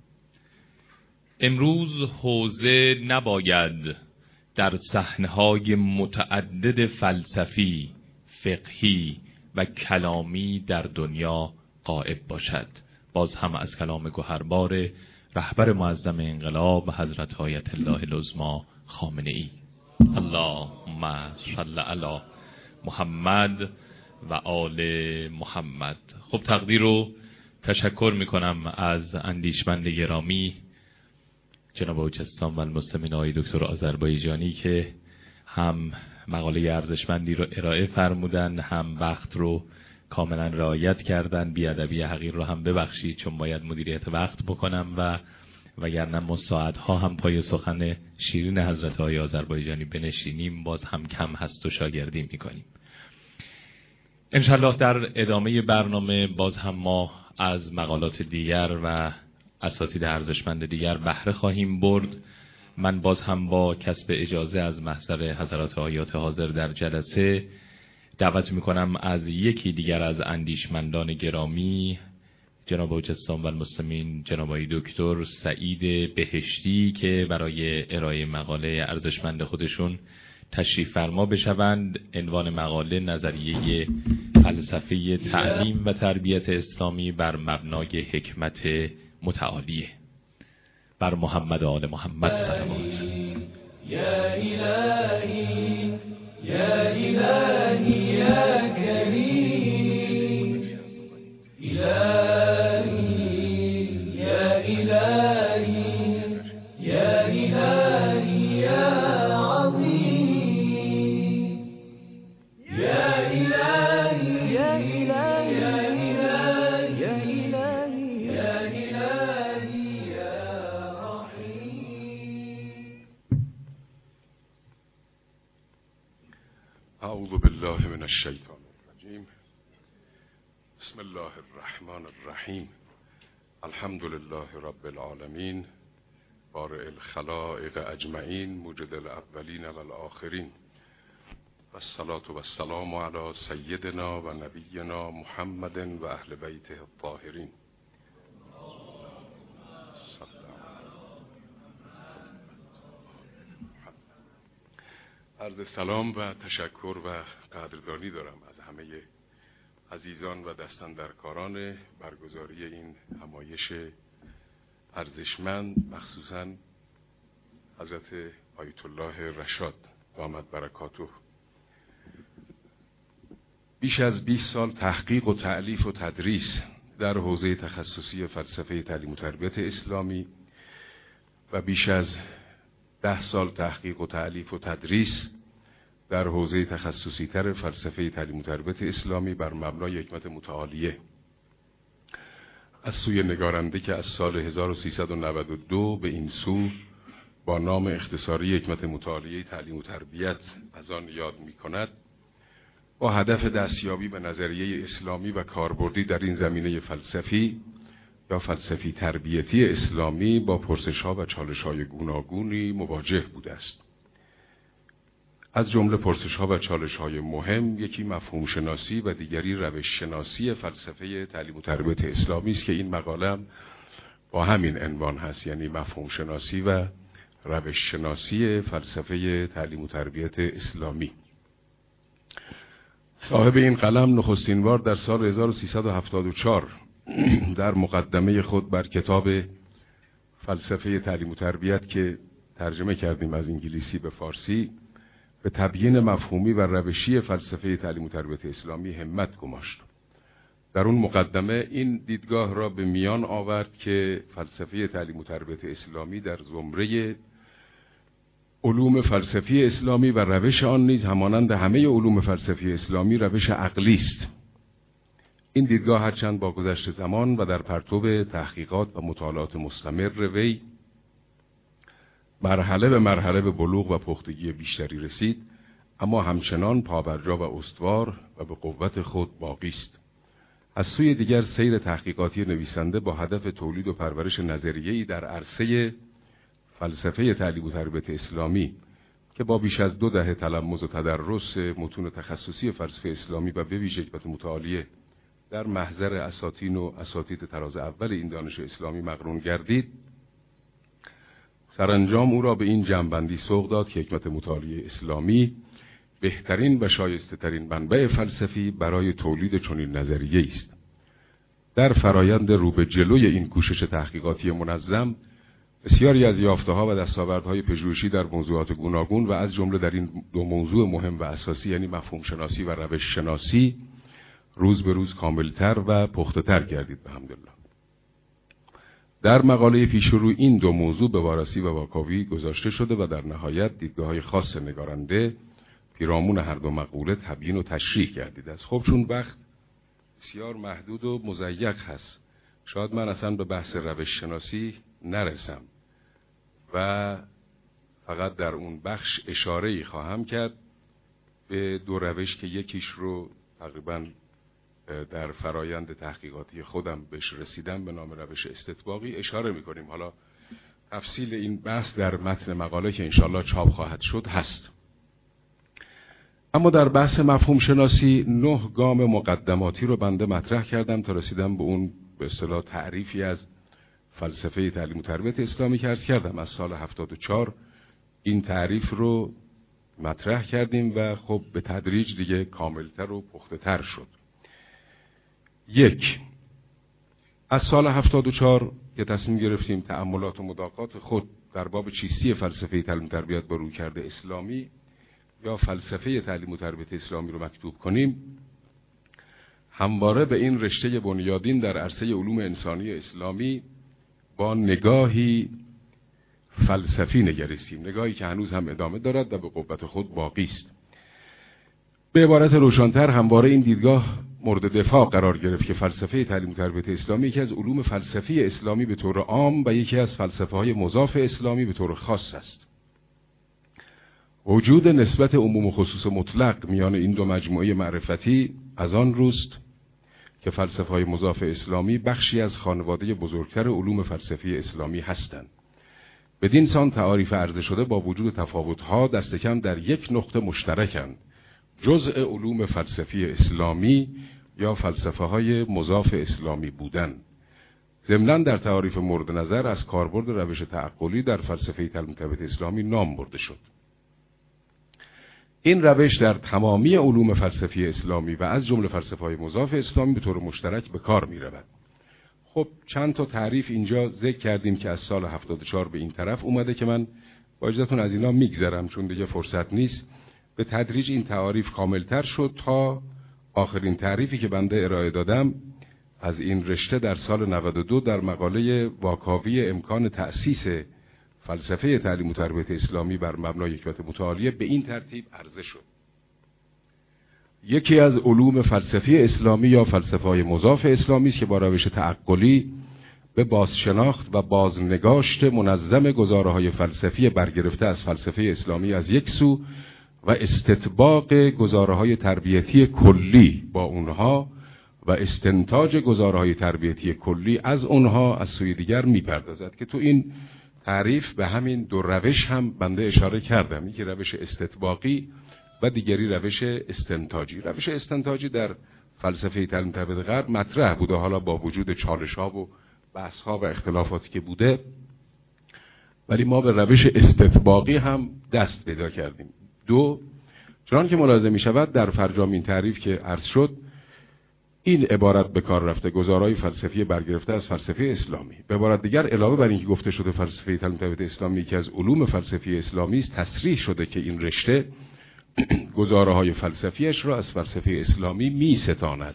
امروز حوزه نباید در صحنه‌های متعدد فلسفی، فقهی و کلامی در دنیا غائب باشد. باز هم از کلام گوهربار رهبر معظم انقلاب حضرت آیت الله العظمی خامنه ای: اللهم صل علی محمد و آل محمد. خب تقدیر رو تشکر میکنم از اندیشمند گرامی جناب حجت‌الاسلام و المسلمین آقای دکتر آذربایجانی که هم مقاله ارزشمندی رو ارائه فرمودن، هم وقت رو کاملا رعایت کردن. بیادبی حقیر رو هم ببخشید چون باید مدیریت وقت بکنم و وگرنه ما ساعتها هم پای سخن شیرین حضرت آقای آذربایجانی بنشینیم باز هم کم هست و شاگردی میکنیم. انشالله در ادامه برنامه باز هم ما از مقالات دیگر و اساتید ارزشمند دیگر بهره خواهیم برد. من باز هم با کسب اجازه از محضر حضرات آیات حاضر در جلسه دعوت میکنم از یکی دیگر از اندیشمندان گرامی جناب حجت‌الاسلام و المسلمین جناب آقای دکتر سعید بهشتی که برای ارائه مقاله ارزشمند خودشون تشریف فرما بشوند. عنوان مقاله: نظریه فلسفه تعلیم و تربیت اسلامی بر مبنای حکمت متعالیه. بر محمد و آل محمد صلوات. یا الهی یا الهی یا کریم، الهی یا الهی یا الهی یا عظیم، یا الهی یا الهی یا الهی یا الهی یا رحیم. اعوذ بالله من الشیطان الرجیم. بسم الله الرحمن الرحیم. الحمد لله رب العالمین، بارئ الخلائق اجمعین، موجد الاولین و الاخرین، و الصلاة و السلام علی سیدنا و نبینا محمد و اهل بیته الطاهرین. عرض سلام و تشکر و قدردانی دارم از همه عزیزان و دستاندرکاران برگزاری این همایش ارزشمند، مخصوصاً حضرت آیت الله رشاد دامت برکاته. بیش از 20 سال تحقیق و تألیف و تدریس در حوزه تخصصی فلسفه تعلیم و تربیت اسلامی و بیش از 10 سال تحقیق و تألیف و تدریس در حوزه تخصصی تر فلسفه تعلیم و تربیت اسلامی بر مبنای حکمت متعالیه از سوی نگارنده که از سال 1392 به این سو با نام اختصاری حکمت متعالیه تعلیم و تربیت از آن یاد می کند، با هدف دستیابی به نظریه اسلامی و کاربردی در این زمینه فلسفی یا فلسفی تربیتی اسلامی با پرسش‌ها و چالش‌های گوناگونی مواجه بوده است. از جمله پرسش‌ها و چالش‌های مهم یکی مفهوم شناسی و دیگری روش شناسی فلسفه تعلیم و تربیت اسلامی است که این مقاله با همین عنوان هست، یعنی مفهوم شناسی و روش شناسی فلسفه تعلیم و تربیت اسلامی. صاحب این قلم نخستین بار در سال 1374 در مقدمه خود بر کتاب فلسفه تعلیم و تربیت که ترجمه کردیم از انگلیسی به فارسی، به تبیین مفهومی و روشی فلسفه تعلیم و تربیت اسلامی همت گماشت. در اون مقدمه این دیدگاه را به میان آورد که فلسفه تعلیم و تربیت اسلامی در زمره علوم فلسفی اسلامی و روش آن نیز همانند همه علوم فلسفی اسلامی روش عقلی است. این دیدگاه هرچند با گذشت زمان و در پرتو تحقیقات و مطالعات مستمر وی مرحله به مرحله به بلوغ و پختگی بیشتری رسید، اما همچنان پابرجا و استوار و به قوت خود باقی است. از سوی دیگر سیر تحقیقاتی نویسنده با هدف تولید و پرورش نظریه‌ای در عرصه فلسفه تعلیم و تربیت اسلامی که با بیش از 2 دهه تلمذ و تدرس متون تخصصی فلسفه اسلامی و به ویژه حکمت متعالیه در محضر اساطین و اساتید طراز اول این دانش اسلامی مقرون گردید، سرانجام او را به این جمع‌بندی سوق داد که حکمت متعالیه اسلامی بهترین و شایسته ترین منبع فلسفی برای تولید چنین نظریه‌ای است. در فرایند رو به جلوی این کوشش تحقیقاتی منظم، بسیاری از یافته‌ها و دستاوردهای پژوهشی در موضوعات گوناگون و از جمله در این 2 موضوع مهم و اساسی یعنی مفهوم شناسی و روش شناسی روز به روز کاملتر و پخته‌تر گردید بحمدالله. در مقاله پیشرو این 2 موضوع به وارسی و واکاوی گذاشته شده و در نهایت دیدگاه‌های خاص نگارنده پیرامون هر 2 مقوله تبیین و تشریح گردیده است. خب چون وقت بسیار محدود و مضیق هست، شاید من اصلا به بحث روش شناسی نرسم و فقط در اون بخش اشاره‌ای خواهم کرد به 2 روش که یکیش رو تقریباً در فرایند تحقیقاتی خودم بهش رسیدم به نام روش استطباقی اشاره می‌کنیم. حالا تفصیل این بحث در متن مقاله که انشالله چاپ خواهد شد هست. اما در بحث مفهوم شناسی 9 گام مقدماتی رو بنده مطرح کردم تا رسیدم به اون به اصطلاح تعریفی از فلسفه تعلیم و تربیت اسلامی که عرض کردم. از سال 74 این تعریف رو مطرح کردیم و خب به تدریج دیگه کاملتر و پخته‌تر شد. 1. از سال 74 که تصمیم گرفتیم تأملات و مداقات خود در باب چیستی فلسفه تعلیم و تربیت با رویکرد اسلامی یا فلسفه تعلیم و تربیت اسلامی رو مکتوب کنیم، همواره به این رشته بنیادین در عرصه علوم انسانی اسلامی با نگاهی فلسفی نگریستیم، نگاهی که هنوز هم ادامه دارد و به قوت خود باقی است. به عبارت روشن‌تر همواره این دیدگاه مورد دفاع قرار گرفت که فلسفه تعلیم و تربیت اسلامی یکی از علوم فلسفی اسلامی به طور عام و یکی از فلسفه‌های مضاف اسلامی به طور خاص است. وجود نسبت عموم و خصوص مطلق میان این 2 مجموعه معرفتی از آن روست که فلسفه‌های مضاف اسلامی بخشی از خانواده بزرگتر علوم فلسفی اسلامی هستند. بدین سان تعاریف عرضه شده با وجود تفاوت‌ها دست کم در 1 نقطه مشترکند: جزء علوم فلسفی اسلامی یا فلسفه‌های مضاف اسلامی بودن. ضمناً در تعاریف مورد نظر از کاربرد روش تعقلی در فلسفه تعلیم و تربیت اسلامی نام برده شد. این روش در تمامی علوم فلسفی اسلامی و از جمله فلسفه‌های مضاف اسلامی به طور مشترک به کار می‌رود. خب چند تا تعریف اینجا ذکر کردیم که از سال 74 به این طرف اومده که من با اجازهتون از اینا میگذرم چون دیگه فرصت نیست. به تدریج این تعاریف کاملتر شد تا آخرین تعریفی که بنده ارائه دادم از این رشته در سال 92 در مقاله واکاوی امکان تأسیس فلسفه تعلیم و تربیت اسلامی بر مبنای حکمت متعالیه به این ترتیب عرضه شد: یکی از علوم فلسفی اسلامی یا فلسفه‌های مضاف اسلامی است که با روش تعقلی به بازشناخت و بازنگاشت منظم گزاره‌های فلسفی برگرفته از فلسفه اسلامی از یک سو و استطباق گزاره‌های تربیتی کلی با اونها و استنتاج گزاره‌های تربیتی کلی از اونها از سوی دیگر می‌پردازد که تو این تعریف به همین 2 روش هم بنده اشاره کردم، یکی روش استطباقی و دیگری روش استنتاجی. روش استنتاجی در فلسفه تعلیم تربیت غرب مطرح بوده، حالا با وجود چالش‌ها و بحث‌ها و اختلافاتی که بوده، ولی ما به روش استطباقی هم دست پیدا کردیم. 2. چنان که ملاحظه می شود در فرجام این تعریف که عرض شد، این عبارت به کار رفته گزارهای فلسفی برگرفته از فلسفه اسلامی. به عبارت دیگر علاوه بر اینکه گفته شده فلسفه تعلیم تربیت اسلامی که از علوم فلسفی اسلامی است، تصریح شده که این رشته گزارهای فلسفیش را از فلسفه اسلامی می‌ستاند.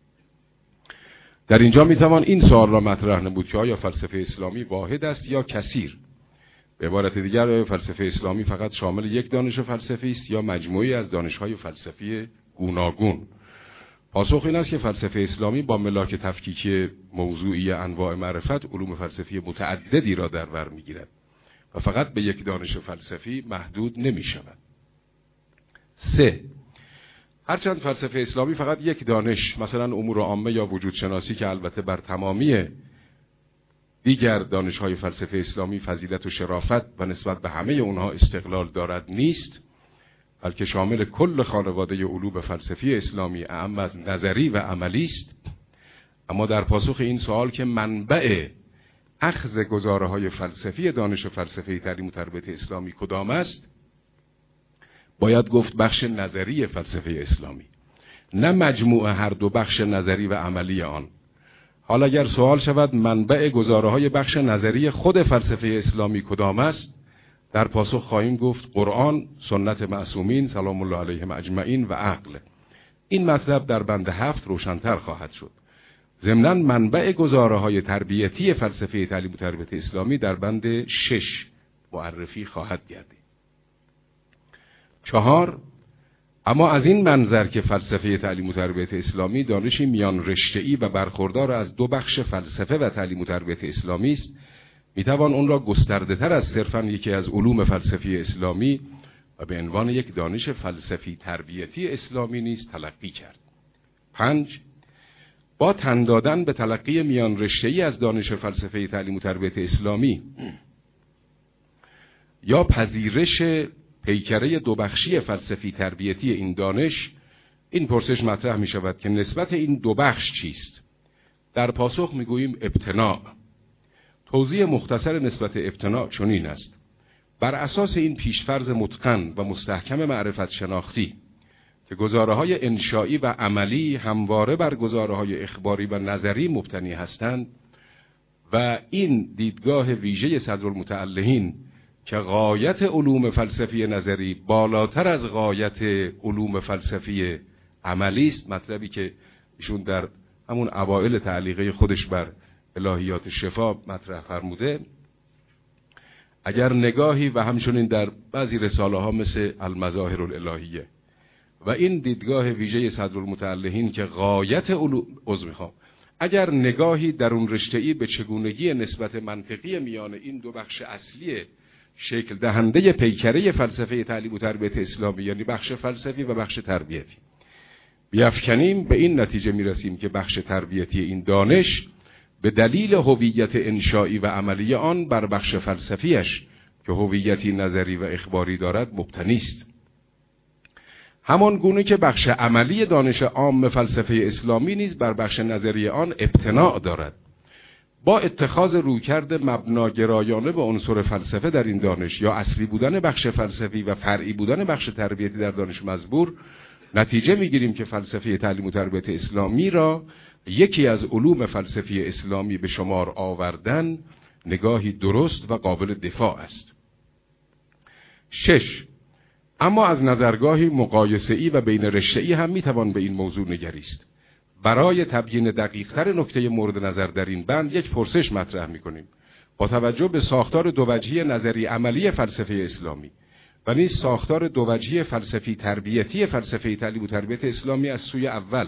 در اینجا میتوان این سوال را مطرح نمود که آیا فلسفه اسلامی واحد است یا کثیر؟ به عبارت دیگر فلسفه اسلامی فقط شامل یک دانش فلسفی است یا مجموعی از دانش‌های فلسفی گوناگون؟ پاسخ این است که فلسفه اسلامی با ملاک تفکیکی موضوعی انواع معرفت علوم فلسفی متعددی را در بر می‌گیرد و فقط به یک دانش فلسفی محدود نمی‌شود. 3. هرچند فلسفه اسلامی فقط یک دانش، مثلا امور عامه یا وجود شناسی که البته بر تمامی دیگر دانش‌های فلسفه اسلامی فضیلت و شرافت و نسبت به همه اونها استقلال دارد نیست، بلکه شامل کل خانواده علوم فلسفی اسلامی اعم از نظری و عملی است، اما در پاسخ این سوال که منبع اخذ گزاره‌های فلسفی دانش فلسفه تعلیم و تربیت اسلامی کدام است، باید گفت بخش نظری فلسفه اسلامی، نه مجموع هر دو بخش نظری و عملی آن. حالا اگر سوال شود منبع گزاره‌های بخش نظری خود فلسفه اسلامی کدام است، در پاسخ خواهیم گفت قرآن، سنت معصومین سلام الله علیهم اجمعین و عقل. این مطلب در بند 7 روشن‌تر خواهد شد. ضمناً منبع گزاره‌های تربیتی فلسفه تعلیم و تربیت اسلامی در بند 6 معرفی خواهد گردید. 4. اما از این منظر که فلسفه تعلیم و تربیت اسلامی دانشی میان رشته‌ای و برخوردار از دو بخش فلسفه و تعلیم و تربیت اسلامی است، میتوان اون را گسترده‌تر از صرفاً یکی از علوم فلسفی اسلامی و به عنوان یک دانش فلسفی تربیتی اسلامی نیز تلقی کرد. 5. با تن دادن به تلقی میان رشته‌ای از دانش فلسفه تعلیم و تربیت اسلامی یا پذیرش پیکره دو بخشی فلسفی تربیتی این دانش، این پرسش مطرح می شود که نسبت این دو بخش چیست؟ در پاسخ می گوییم ابتناع. توضیح مختصر نسبت ابتناع چنین است: بر اساس این پیشفرض متقن و مستحکم معرفت شناختی که گزاره‌های انشایی و عملی همواره بر گزاره‌های اخباری و نظری مبتنی هستند و این دیدگاه ویژه صدرالمتعلهین که غایت علوم فلسفی نظری بالاتر از غایت علوم فلسفی عملی است، مطلبی که ایشون در همون اوائل تعلیقه خودش بر الهیات شفا مطرح فرموده، اگر نگاهی و همچنین در بعضی رساله ها مثل المظاهر الالهیه و این دیدگاه ویژه صدرالمتعلهین که غایت علوم اگر نگاهی در اون رشته‌ای به چگونگی نسبت منطقی میان این دو بخش اصلی شکل دهنده پیکره فلسفه تعلیم و تربیت اسلامی، یعنی بخش فلسفی و بخش تربیتی، بیافکنیم، به این نتیجه میرسیم که بخش تربیتی این دانش به دلیل هویت انشایی و عملی آن بر بخش فلسفیش که هویتی نظری و اخباری دارد مبتنی است. همان گونه که بخش عملی دانش عام فلسفه اسلامی نیز بر بخش نظری آن ابتناع دارد. با اتخاذ رویکرد مبناگرایانه به عنصر فلسفه در این دانش یا اصلی بودن بخش فلسفی و فرعی بودن بخش تربیتی در دانش مزبور، نتیجه میگیریم که فلسفه تعلیم و تربیت اسلامی را یکی از علوم فلسفی اسلامی به شمار آوردن نگاهی درست و قابل دفاع است. 6. اما از نظرگاهی مقایسه‌ای و بین رشته‌ای هم میتوان به این موضوع نگریست. برای تبیین دقیق‌تر نکته مورد نظر در این بند یک پرسش مطرح می‌کنیم با توجه به ساختار دووجهی نظری عملی فلسفه اسلامی و نیز ساختار دووجهی فلسفی تربیتی فلسفه تعلیم و تربیت اسلامی از سوی اول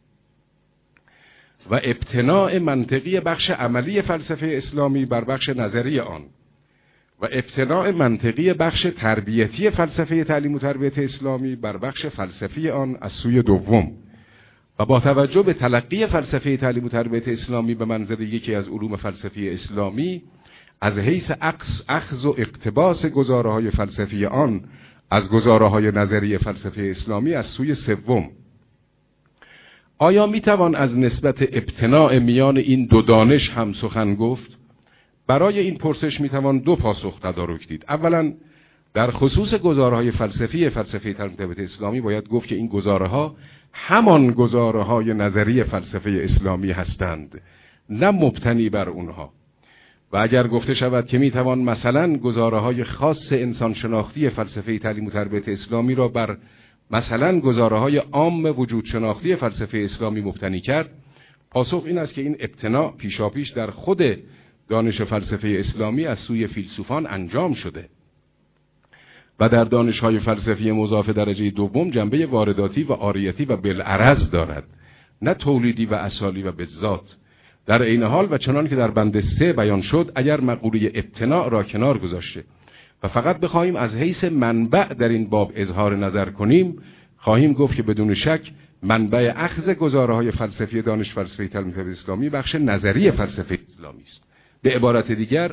و ابتناع منطقی بخش عملی فلسفه اسلامی بر بخش نظری آن و ابتناع منطقی بخش تربیتی فلسفه تعلیم و تربیت اسلامی بر بخش فلسفی آن از سوی دوم، و با توجه به تلقی فلسفه تعلیم و تربیت اسلامی به منظر یکی از علوم فلسفی اسلامی از حیث اخذ و اقتباس گزاره‌های فلسفی آن از گزاره‌های نظری فلسفه اسلامی از سوی سوم. آیا میتوان از نسبت ابتناع میان این دو دانش هم سخن گفت؟ برای این پرسش میتوان دو پاسخ تدارک دید. اولا در خصوص گزاره‌های فلسفه تعلیم متربیت اسلامی باید گفت که این گزاره‌ها همان گزاره‌های نظری فلسفه اسلامی هستند، نه مبتنی بر اونها. و اگر گفته شود که میتوان مثلا گزاره‌های خاص انسان شناختی فلسفه تعلیم و تربیت اسلامی را بر مثلا گزاره‌های عام وجود شناختی فلسفه اسلامی مبتنی کرد، پاسخ این است که این ابتناء پیشاپیش در خود دانش فلسفه اسلامی از سوی فیلسوفان انجام شده و در دانش‌های فلسفی مضاف درجه دوم جنبه وارداتی و عاریتی و بالعرض دارد، نه تولیدی و اصالی و بالذات. در عین حال و چنان که در بند 3 بیان شد، اگر مقوله ابتناء را کنار گذاشته و فقط بخواهیم از حیث منبع در این باب اظهار نظر کنیم، خواهیم گفت که بدون شک منبع اخذ گزاره‌های فلسفی دانش فلسفه تعلیم متربیت اسلامی بخش نظری فلسفه اسلامی است. به عبارت دیگر،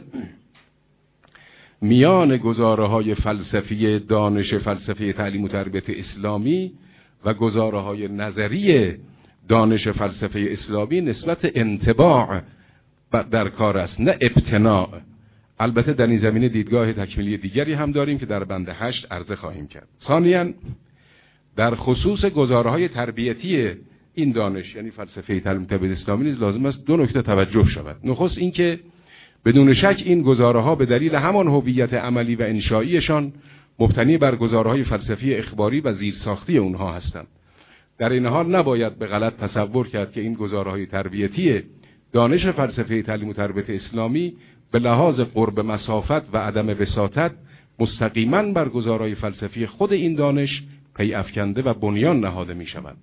میان گزاره‌های فلسفی دانش فلسفه تعلیم و تربیت اسلامی و گزاره‌های نظری دانش فلسفه اسلامی نسبت انطباع در کار است، نه ابتناع. البته در این زمینه دیدگاه تکمیلی دیگری هم داریم که در بند 8 عرضه خواهیم کرد. ثانیاً در خصوص گزاره‌های تربیتی این دانش یعنی فلسفه تعلیم تربیت اسلامی نیز لازم است 2 نکته توجه شود. نخست اینکه بدون شک این گزاره‌ها به دلیل همان هویت عملی و انشائیشان مبتنی بر گزاره‌های فلسفی اخباری و زیرساختی اونها هستند. در این حال نباید به غلط تصور کرد که این گزاره‌های تربیتی دانش فلسفه تعلیم و تربیت اسلامی به لحاظ قرب مسافت و عدم وساطت مستقیما بر گزاره‌های فلسفی خود این دانش پی افکنده و بنیان نهاده می‌شوند.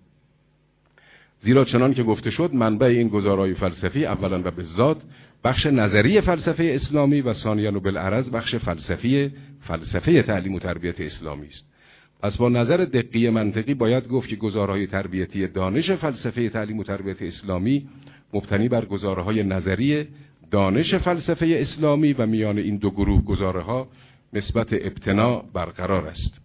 زیرا چنان که گفته شد، منبع این گزاره‌های فلسفی اولا و بالذات بخش نظری فلسفه اسلامی و ثانیاً و بالعرض بخش فلسفه تعلیم و تربیت اسلامی است. پس با نظر دقیق منطقی باید گفت که گزاره‌های تربیتی دانش فلسفه تعلیم و تربیت اسلامی مبتنی بر گزاره‌های نظری دانش فلسفه اسلامی و میان این دو گروه گزاره‌ها نسبت ابتناء برقرار است.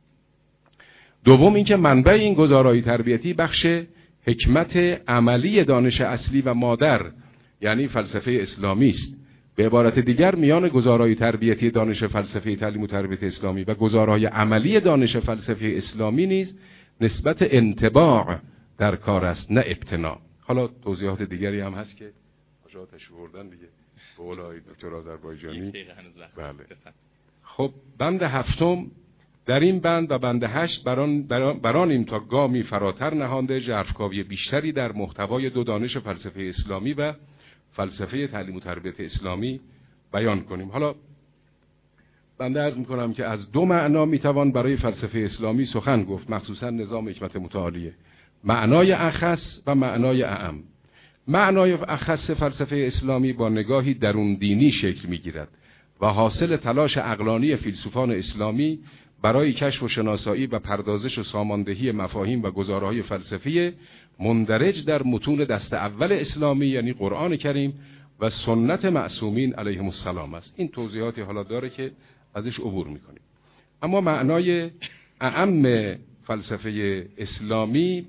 دوم اینکه منبع این گزاره‌های تربیتی بخش حکمت عملی دانش اصلی و مادر یعنی فلسفه اسلامی است. به عبارت دیگر میان گزاره‌های تربیتی دانش فلسفه تعلیم و تربیت اسلامی و گزاره‌های عملی دانش فلسفه اسلامی نیز نسبت انطباع در کار است، نه ابتناع. حالا توضیحات دیگری هم هست که آجا تشریف بردن دیگه به قول آقای دکتر آذربایجانی. بله. خب بند 7 در این بند و بند 8 برانیم تا گامی فراتر نهانده ژرفکاوی بیشتری در محتوای دو دانش فلسفه اسلامی و فلسفه تعلیم و تربیت اسلامی بیان کنیم. حالا بنده عرض میکنم که از 2 معنا میتوان برای فلسفه اسلامی سخن گفت، مخصوصا نظام حکمت متعالیه: معنای اخص و معنای اعم. معنای اخص فلسفه اسلامی با نگاهی درون دینی شکل میگیرد و حاصل تلاش عقلانی فیلسوفان اسلامی برای کشف و شناسایی و پردازش و ساماندهی مفاهیم و گزاره‌های فلسفی مندرج در متون دست اول اسلامی یعنی قرآن کریم و سنت معصومین علیهم السلام است. این توضیحاتی حالا داره که ازش عبور میکنیم. اما معنای اعم فلسفه اسلامی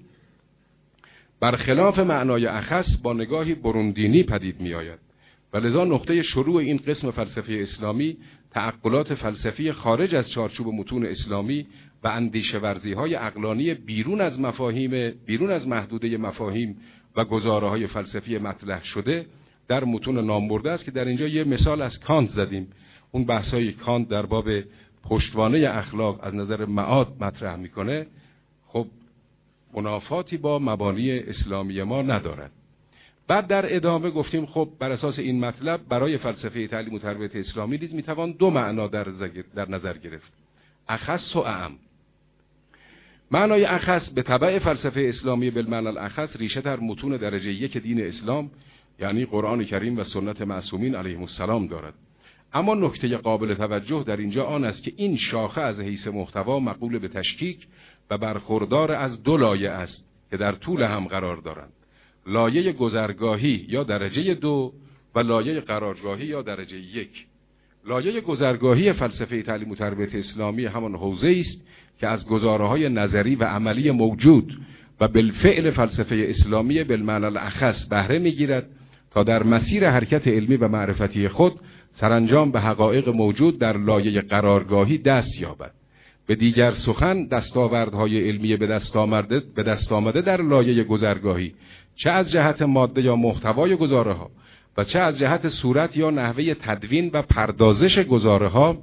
برخلاف معنای اخص با نگاهی بروندینی پدید می آید و لذا نقطه شروع این قسم فلسفه اسلامی تعقلات فلسفی خارج از چارچوب متون اسلامی و اندیشه ورزی های عقلانی بیرون از محدوده مفاهیم و گزاره های فلسفی مطرح شده در متون نامبرده است که در اینجا یه مثال از کانت زدیم. اون بحثای کانت در باب پشتوانه اخلاق از نظر معاد مطرح میکنه، خب منافاتی با مبانی اسلامی ما ندارد. بعد در ادامه گفتیم خب بر اساس این مطلب برای فلسفه تعلیم و تربیت اسلامی نیز میتوان 2 معنا در نظر گرفت: اخص و اعم. معنای اخص به تبع فلسفه اسلامی بالمعنى الاخص ریشه در متون درجه 1 دین اسلام یعنی قرآن کریم و سنت معصومین علیهم السلام دارد. اما نکته قابل توجه در اینجا آن است که این شاخه از حیث محتوا مقول به تشکیک و برخوردار از 2 لایه است که در طول هم قرار دارند: لایه گذرگاهی یا درجه 2 و لایه قرارگاهی یا درجه 1. لایه گذرگاهی فلسفه تعلیم و تربیت اسلامی همان حوزه است که از گزاره‌های نظری و عملی موجود و بالفعل فلسفه اسلامی بالمعنى الاخص بهره می‌گیرد تا در مسیر حرکت علمی و معرفتی خود سرانجام به حقایق موجود در لایه قرارگاهی دست یابد. به دیگر سخن دستاوردهای علمی به دست آمده در لایه گذرگاهی، چه از جهت ماده یا محتوای گزاره‌ها و چه از جهت صورت یا نحوه تدوین و پردازش گزاره‌ها،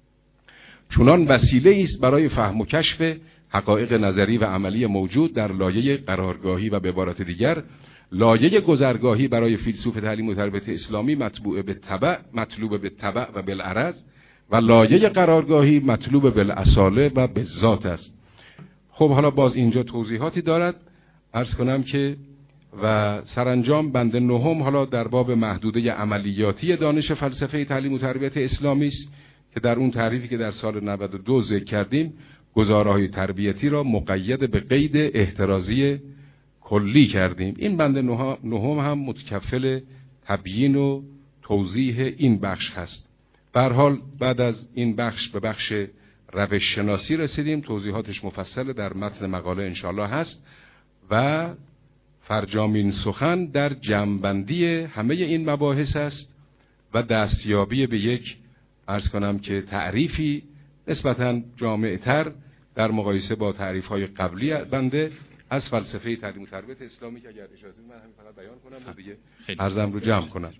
چنان وسیله است برای فهم و کشف حقایق نظری و عملی موجود در لایه قرارگاهی و به عبارت دیگر لایه گذرگاهی برای فیلسوف تعلیم و تربیت اسلامی مطلوب به تبع و بالعرض و لایه قرارگاهی مطلوب بالاصاله و بالذات است. خب حالا باز اینجا توضیحاتی دارد، عرض کنم که و سرانجام بند نهم حالا در باب محدوده عملیاتی دانش فلسفه تعلیم و تربیت اسلامی است که در اون تعریفی که در سال 92 ذکر کردیم گزاره‌های تربیتی را مقید به قید احترازی کلی کردیم. این بند نهم هم متکفل تبیین و توضیح این بخش هست. به هر حال بعد از این بخش به بخش روش شناسی رسیدیم، توضیحاتش مفصل در متن مقاله انشاءالله هست و فرجامین سخن در جمع‌بندی همه این مباحث است و دستیابی به یک عرض کنم که تعریفی نسبتاً جامع‌تر در مقایسه با تعریف‌های قبلی بنده از فلسفه تعلیم و تربیت اسلامی که اگر اجازه من همین فقط بیان کنم و دیگه عرضم رو جمع کنم.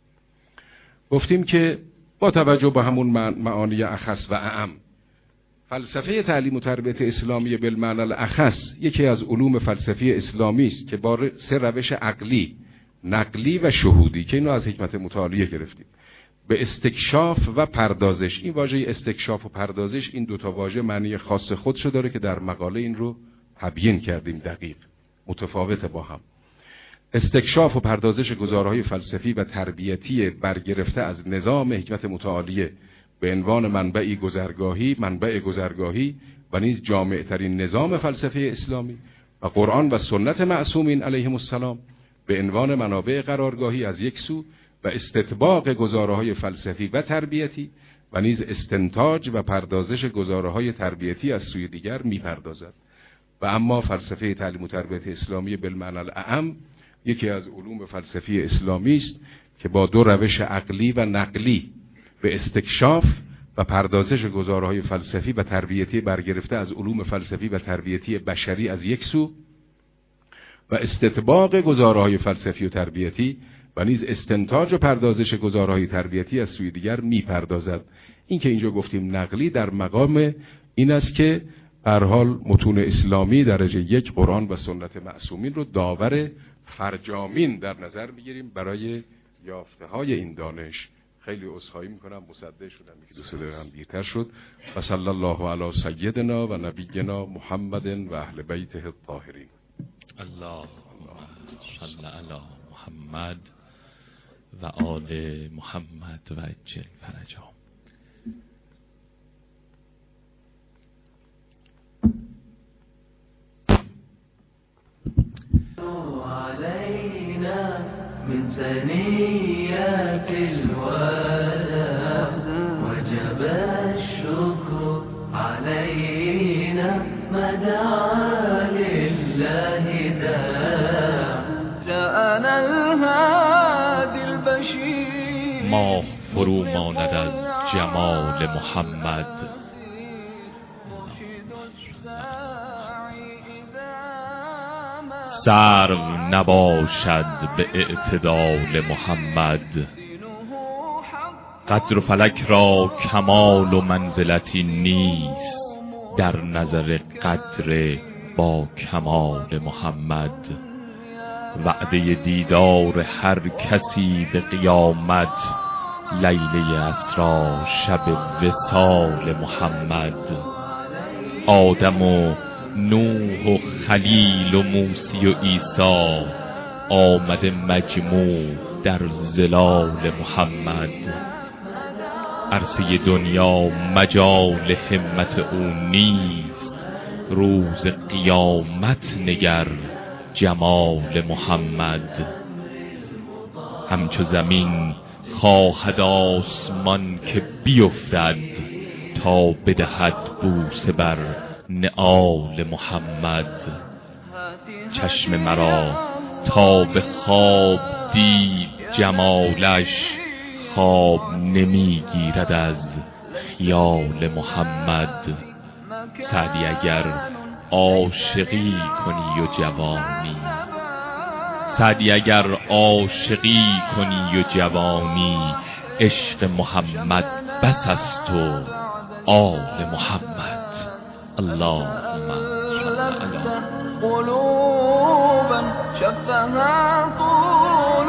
گفتیم که با توجه به همون معانی اخص و اعم، فلسفه تعلیم و تربیت اسلامی بالمعنی الاخص یکی از علوم فلسفی اسلامی است که با 3 روش عقلی، نقلی و شهودی که اینو از حکمت متعالیه گرفتیم به استکشاف و پردازش. این واژه استکشاف و پردازش این 2 تا واژه معنی خاص خودشو داره که در مقاله این رو تبیین کردیم، دقیق متفاوت با هم. استکشاف و پردازش گزارهای فلسفی و تربیتی برگرفته از نظام حکمت متعالیه به عنوان منبع گذرگاهی و نیز جامع ترین نظام فلسفه اسلامی و قرآن و سنت معصومین علیهم السلام به عنوان منابع قرارگاهی از یک سو و استطباق گزارهای فلسفی و تربیتی و نیز استنتاج و پردازش گزارهای تربیتی از سوی دیگر می‌پردازد. و اما فلسفه تعلیم و تربیت اسلامی بالمعنی الاعم یکی از علوم فلسفی اسلامی است که با 2 روش عقلی و نقلی به استکشاف و پردازش گزارهای فلسفی و تربیتی برگرفته از علوم فلسفی و تربیتی بشری از یک سو و استطباق گزارهای فلسفی و تربیتی و نیز استنتاج و پردازش گزارهای تربیتی از سوی دیگر می‌پردازد. این که اینجا گفتیم نقلی در مقام این است که هر حال متون اسلامی درجه 1 قرآن و سنت معصومین رو داور فرجامین در نظر میگیریم برای یافته های این دانش. خیلی عذرخواهی میکنم مصدق شدم که 2-3 دقیقه هم دیرتر شد. و صلی الله علی سیدنا و نبینا محمد و اهل بیته الطاهرین. اللهم صل علی محمد و آل محمد و عجل فرجهم. علينا من ثنيات الوداع وجب الشكر علينا ما دعا لله داع جاءنا الهادي البشير ماه فرو ماند از جمال محمد، سرو نباشد به اعتدال محمد. قدر و فلک را کمال و منزلتی نیست در نظر قدر با کمال محمد. وعده دیدار هر کسی به قیامت، لیله اسری شب وصال محمد. آدم و نوح و خلیل و موسی و عیسی آمده مجموع در ظلال محمد. عرصه دنیا مجال همت او نیست، روز قیامت نگر جمال محمد. همچو زمین خواهد آسمان که بیفتد تا بدهد بوسه بر نعال محمد. چشم مرا تا به خواب دید جمالش، خواب نمی گیرد از خیال محمد. سعدی اگر عاشقی کنی و جوانی، سعدی اگر عاشقی کنی و جوانی، عشق محمد بس است و آل محمد. اللهم قلوبا شفها طول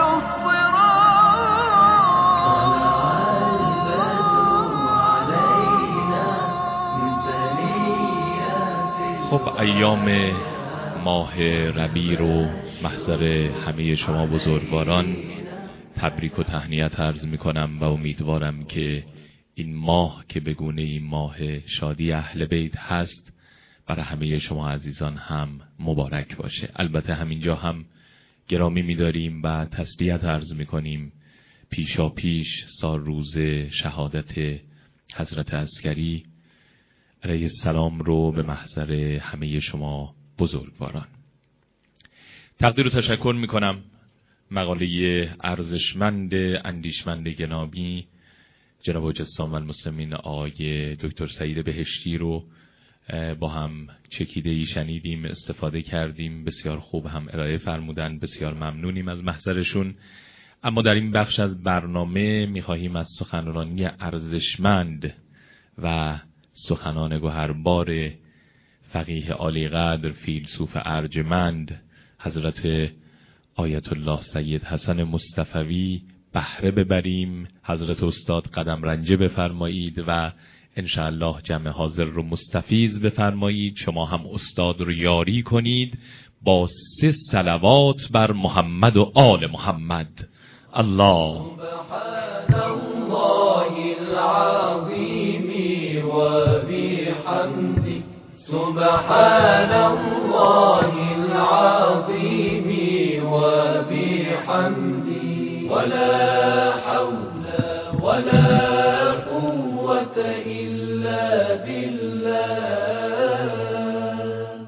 خب ایام ماه ربیع رو محضر همه شما بزرگواران تبریک و تهنیت عرض می کنم و امیدوارم که این ماه که به گونه این ماه شادی اهل بیت هست برای همه شما عزیزان هم مبارک باشه. البته همینجا هم گرامی می داریم و تسلیت عرض می کنیم پیشا پیش سال روز شهادت حضرت عسکری علیه السلام رو به محضر همه شما بزرگواران. تقدیر و تشکر می کنم مقاله ارزشمند اندیشمند گرامی جناب حاج اسلام المسلمین آقای دکتر سعید بهشتی رو با هم چکیده‌ای شنیدیم، استفاده کردیم، بسیار خوب هم ارائه فرمودن، بسیار ممنونیم از محضرشون. اما در این بخش از برنامه می‌خواهیم از سخنرانی ارزشمند و سخنان گوهربار فقیه عالی قدر فیلسوف ارجمند حضرت آیت الله سید حسن مصطفوی بهره ببریم. حضرت استاد قدم رنجه بفرمایید و انشاءالله جمع حاضر رو مستفیض بفرمایید. شما هم استاد رو یاری کنید با 3 صلوات بر محمد و آل محمد. الله وبحمده سبحان الله العظيم وبحمده ولا حول ولا قوة إلا بالله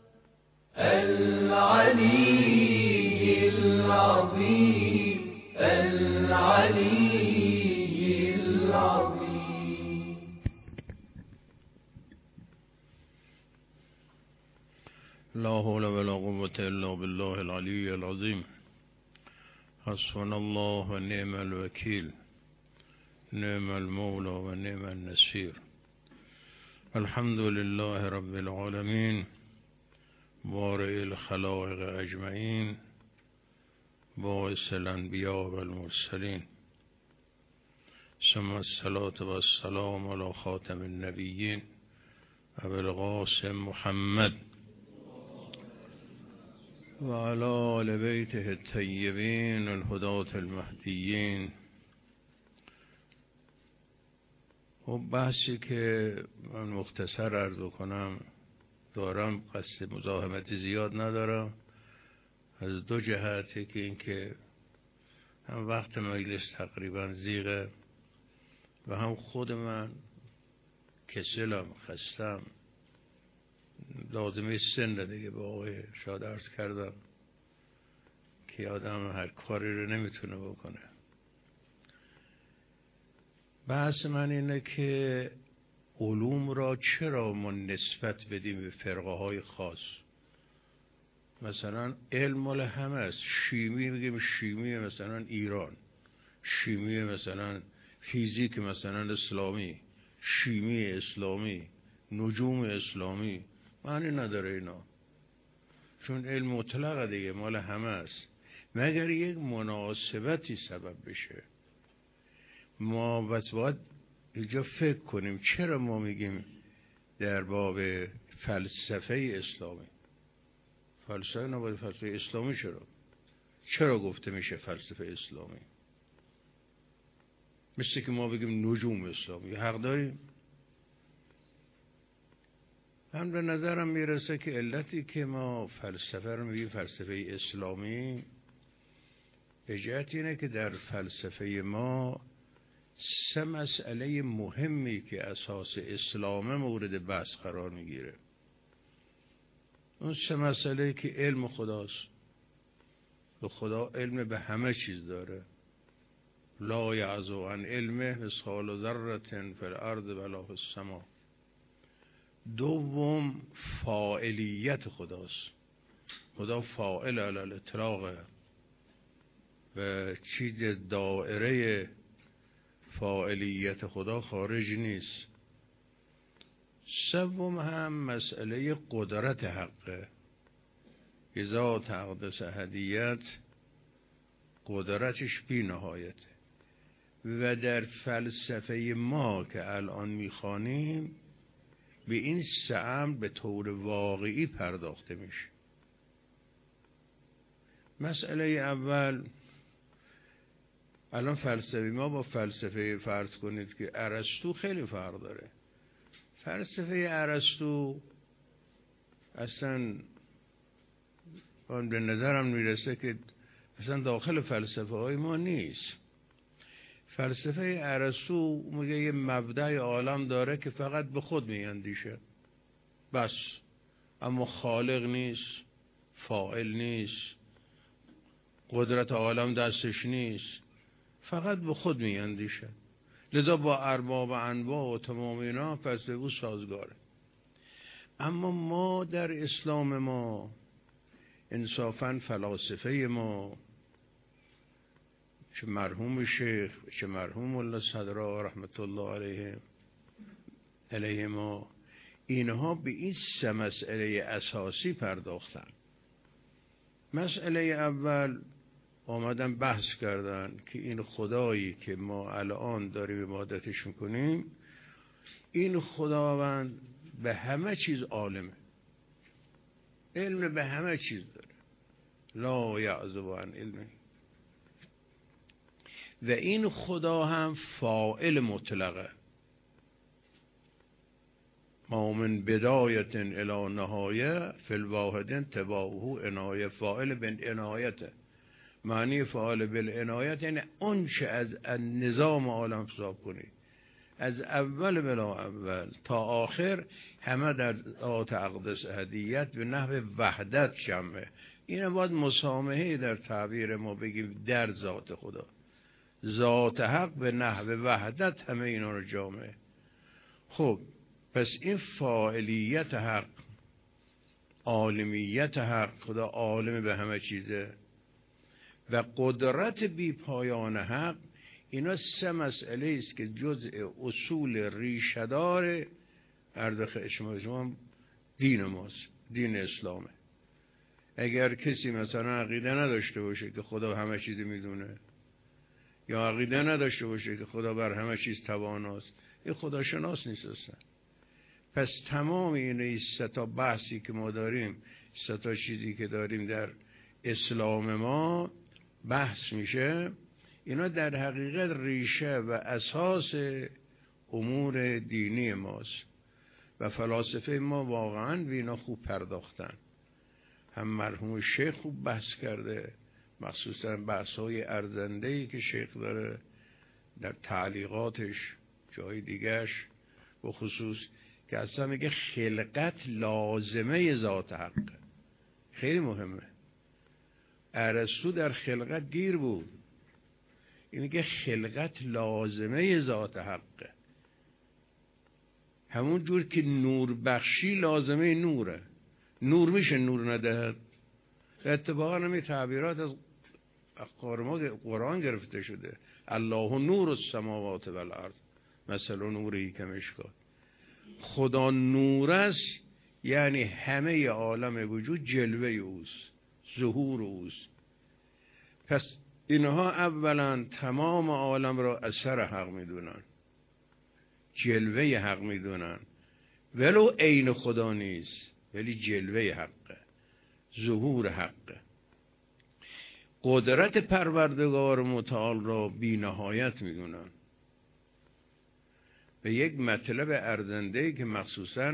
العلي العظيم العلي العظيم. لا حول ولا قوة إلا بالله العلي العظيم. حسبنا الله ونعم الوكيل، نعم المولى ونعم النصير. الحمد لله رب العالمين بارئ الخلائق أجمعين باعث الأنبياء والمرسلين، ثم الصلاة والسلام على خاتم النبيين أبي القاسم محمد وعلى آل بيته الطيبين الهداة المهديين. و بحثی که من مختصر عرض کنم دارم، قصد مزاحمت زیاد ندارم، از 2 جهته که اینکه هم وقت مجلس تقریبا زیغه و هم خود من کسلم، خستم، لازمه سن دیگه با آقای شاد عرض کردم که آدم هر کاری رو نمیتونه بکنه. بحث من اینه که علوم را چرا ما نسبت بدیم به فرقه های خاص. مثلا علم مال همه است. شیمی میگیم شیمی مثلا ایران، شیمی مثلا فیزیک مثلا اسلامی، شیمی اسلامی، نجوم اسلامی، معنی نداره اینا، چون علم مطلق دیگه مال همه است، مگر یک مناسبتی سبب بشه. ما بس باید اینجا فکر کنیم چرا ما میگیم در باب فلسفه اسلامی، فلسفه نباید فلسفه اسلامی، چرا گفته میشه فلسفه اسلامی؟ مثل که ما بگیم نجوم اسلامی، حق داریم؟ هم به نظرم میرسه که علتی که ما فلسفه رو میگیم فلسفه اسلامی به جهت اینه که در فلسفه ما 3 مسئله مهمی که اساس اسلام مورد بحث قرار میگیره. اون 3 مسئله که علم خداست، و خدا علم به همه چیز داره، لا یعزو عن علمه مثقال ذره فی الارض ولا فی السماء. دوم فاعلیت خداست. خدا فاعل علی الاطلاق و چیز دائره فاعلیت خدا خارج نیست. سوم هم مسئله قدرت حقه. اذا تقدس احدیت قدرتش بی نهایته و در فلسفه ما که الان میخوانیم به این سه امر به طور واقعی پرداخته میشه. مسئله اول، الان فلسفه ما با فلسفه فرض کنید که ارسطو خیلی فرق داره. فلسفه ارسطو اصلا به نظرم میرسه که اصلا داخل فلسفه های ما نیست. فلسفه ارسطو میگه یه مبدأ عالم داره که فقط به خود میاندیشه بس، اما خالق نیست، فاعل نیست، قدرت عالم دستش نیست، فقط به خود میاندیشه. لذا با ارباب و انواع و تمام اینا فلسفه او سازگاره. اما ما در اسلام ما انصافاً فلاسفه ما، چه مرحوم شیخ چه مرحوم ملا صدرا رحمت الله علیه ما، اینها به این سه مسئله اساسی پرداختن. مسئله اول آمدن بحث کردن که این خدایی که ما الان داریم عبادتش میکنیم، این خداوند به همه چیز عالمه، علم به همه چیز داره، لا یعزب عن علمه. و این خدا هم فاعل مطلقه، ما من بدایت الی نهایه فی الواحد انتباهه عنایه. فاعل بالعنایته، معنی فاعل بالعنایت یعنی اون چه از نظام عالم حساب کنید، از اول بلا اول تا آخر همه در ذات اقدس احدیت به نحو وحدت جمعه. این باید مسامحه در تعبیر ما بگیم در ذات خدا، ذات حق به نحو وحدت همه اینا رو جامعه. خب پس این فاعلیت حق، عالمیت حق، خدا عالم به همه چیزه، و قدرت بی پایان حق، اینا سه مسئله است که جزء اصول ریشه‌دار ارزخ شما دین ماست، دین اسلامه. اگر کسی مثلا عقیده نداشته باشه که خدا همه چیز میدونه، یا عقیده نداشته باشه که خدا بر همه چیز تواناست، این خدا شناس نیست اصلا. پس تمام این سه تا بحثی که ما داریم، سه تا چیزی که داریم در اسلام ما بحث میشه، اینا در حقیقت ریشه و اساس امور دینی ماست و فلاسفه ما واقعا به اینا خوب پرداختن. هم مرحوم شیخ خوب بحث کرده، مخصوصا بحث‌های ارزنده‌ای که شیخ داره در تعلیقاتش، جای دیگرش به خصوص، که اصلا میگه خلقت لازمه ذات حقه. خیلی مهمه. ارسطو در خلقت گیر بود، این میگه خلقت لازمه ذات حقه. همون جور که نور بخشی لازمه نوره، نور میشه نور ندهد. اتفاقا همین تعبیرات از قرآن گرفته شده، الله نور السماوات والارض مثل نوری که مشکات. خدا نور است، یعنی همه عالم وجود جلوه اوست، ظهور اوست. پس اینها اولا تمام عالم را اثر حق میدونن، جلوه حق میدونن، ولو عین خدا نیست ولی جلوه حقه، ظهور حقه. قدرت پروردگار متعال را بی نهایت میدونن. به یک مطلب ارزنده‌ای که مخصوصاً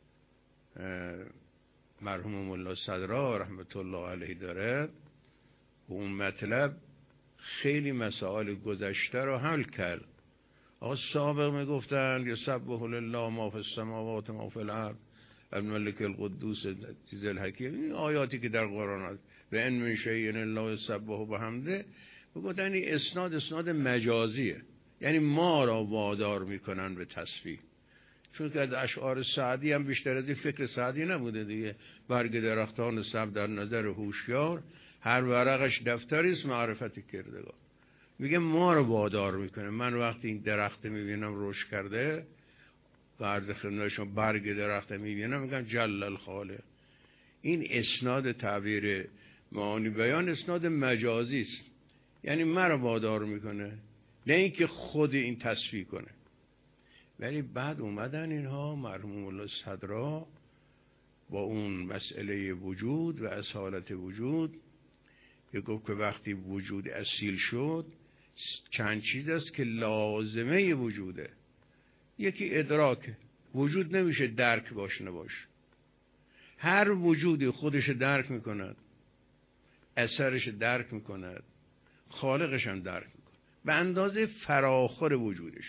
مرحوم ملا صدرا رحمت الله علیه داره، اون مطلب خیلی مسائل گذشته رو حل کرد. آقا سابق میگفتن یسبح لله ما فی السماوات ما فی الارض الملک القدوس العزیز الحکیم، این آیاتی که در قرآن هست، و ان من شیء الا یسبح بحمده، گفتن این اسناد مجازیه، یعنی ما را وادار میکنن به تصفیه. چون که در اشعار سعدی هم بیشتر از این فکر سعدی نبوده دیگه. برگ درختان سبز در نظر هوشیار، هر ورقش دفتری است معرفت کردگار. میگه ما رو وادار میکنه. من وقتی این درخت میبینم رشد کرده و عرض خدمت شما برگ درخت میبینم میگم جل الخالق. این اسناد تعبیر معانی بیان اسناد مجازی است، یعنی من رو وادار میکنه، نه اینکه خود این تصفیه کنه. ولی بعد اومدن اینها مرحوم الله صدرا با اون مسئله وجود و اصالت وجود که گفت که وقتی وجود اصیل شد چند چیز است که لازمه وجوده. یکی ادراک، وجود نمیشه درک باش نباش. هر وجودی خودش درک میکند، اثرش درک میکند، خالقش هم درک میکند به اندازه فراخور وجودش.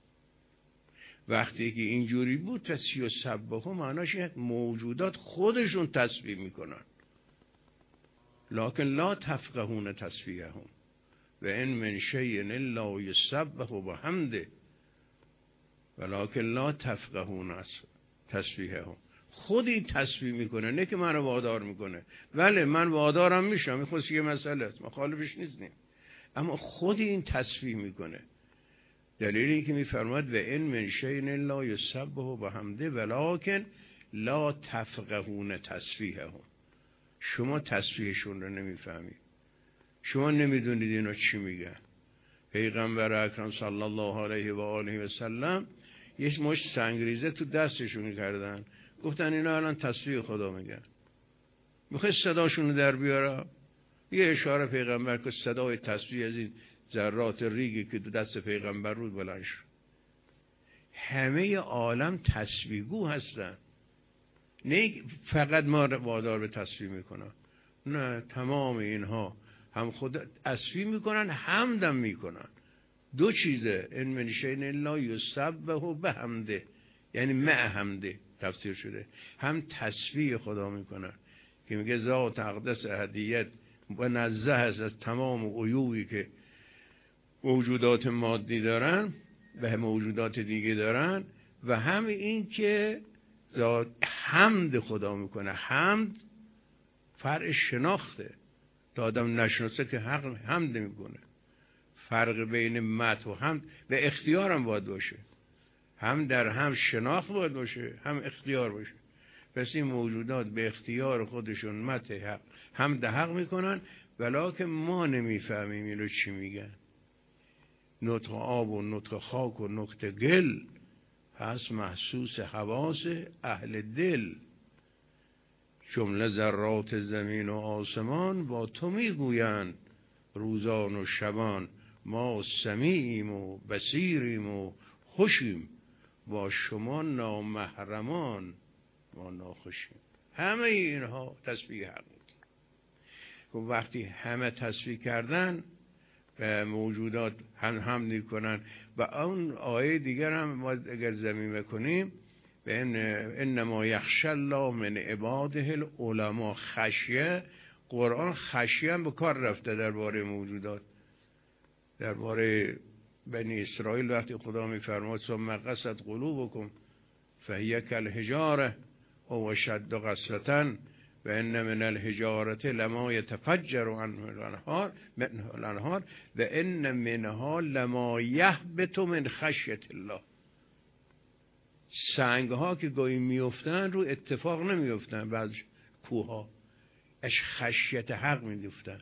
وقتی که اینجوری بود تسبیح معناش موجودات خودشون تسبیح میکنن. لکن لا تفقهون تسبیحهم و ان من شیء الا یسبح بحمده ولکن لا تفقهون تسبیحهم. خود این تسبیح میکنه، نه که من رو وادار میکنه. ولی من وادارم میشم، این خودش یه مسئله است، مخالفش نیستیم، اما خود این تسبیح میکنه. دلیلی که میفرماد و ان من شیء الا یسبح بحمده ولکن لا تفقهون تسبیحهم. شما تسبیحشون رو نمیفهمید، شما نمیدونید اینا چی میگن. پیغمبر اکرم صلی الله علیه و آله و سلم یک مشت سنگریزه تو دستشون کردن، گفتن اینا الان تسبیح خدا میگن. میخوای صداشون در بیاره؟ یه اشاره پیغمبر که صدای تسبیح از این ذرات ریگی که تو دست پیغمبر بود بلند شد. همه عالم تسبیحگو هستن، نه فقط ما وادار به تسبیح میکنن. نه، تمام اینها هم خود تسبیح میکنن، حمدم میکنن. دو چیزه، ان من شیء الا یسبح بحمده، یعنی مع حمده تفسیر شده. هم تسبیح خدا میکنن که میگه ذات اقدس احدیت منزه است از تمام عیوبی که موجودات مادی دارن و موجودات دیگه دارن، و هم این که حمد خدا میکنه. حمد فرع شناخته، تا آدم نشناسه که حمد میکنه. فرق بین مدح و حمد و اختیار هم باید باشه، هم در هم شناخت باید باشه، هم اختیار باشه. پس این موجودات به اختیار خودشون مدح حق حمد حق میکنن، ولکن ما نمیفهمیم اینو چی میگن. نطق آب و نطق خاک و نطق گل پس محسوس حواس اهل دل. جمله ذرات زمین و آسمان با تو میگویند روزان و شبان، ما سمیعیم و بصیریم و خوشیم، با شما نامحرمان ما ناخوشیم. همه اینها تسبیح حق بود. وقتی همه تسبیح کردن و موجودات هم حمد کنن. و اون آیه دیگر هم ما اگر زمین کنیم و انما یخشی الله من عباده العلماء. خشیه، قرآن خشیه هم به کار رفته درباره موجودات. درباره بنی اسرائیل وقتی خدا میفرماد ثم قست قلوبکم فهی کالحجاره او اشد قسوة و ان من الحجاره لما یتفجر عنه الانهار و ان منها لما یهبط من خشیة الله. سنگ ها که گاهی میافتن رو اتفاق نمیافتن، بعض کوه ها اش خشیت حق میافتن.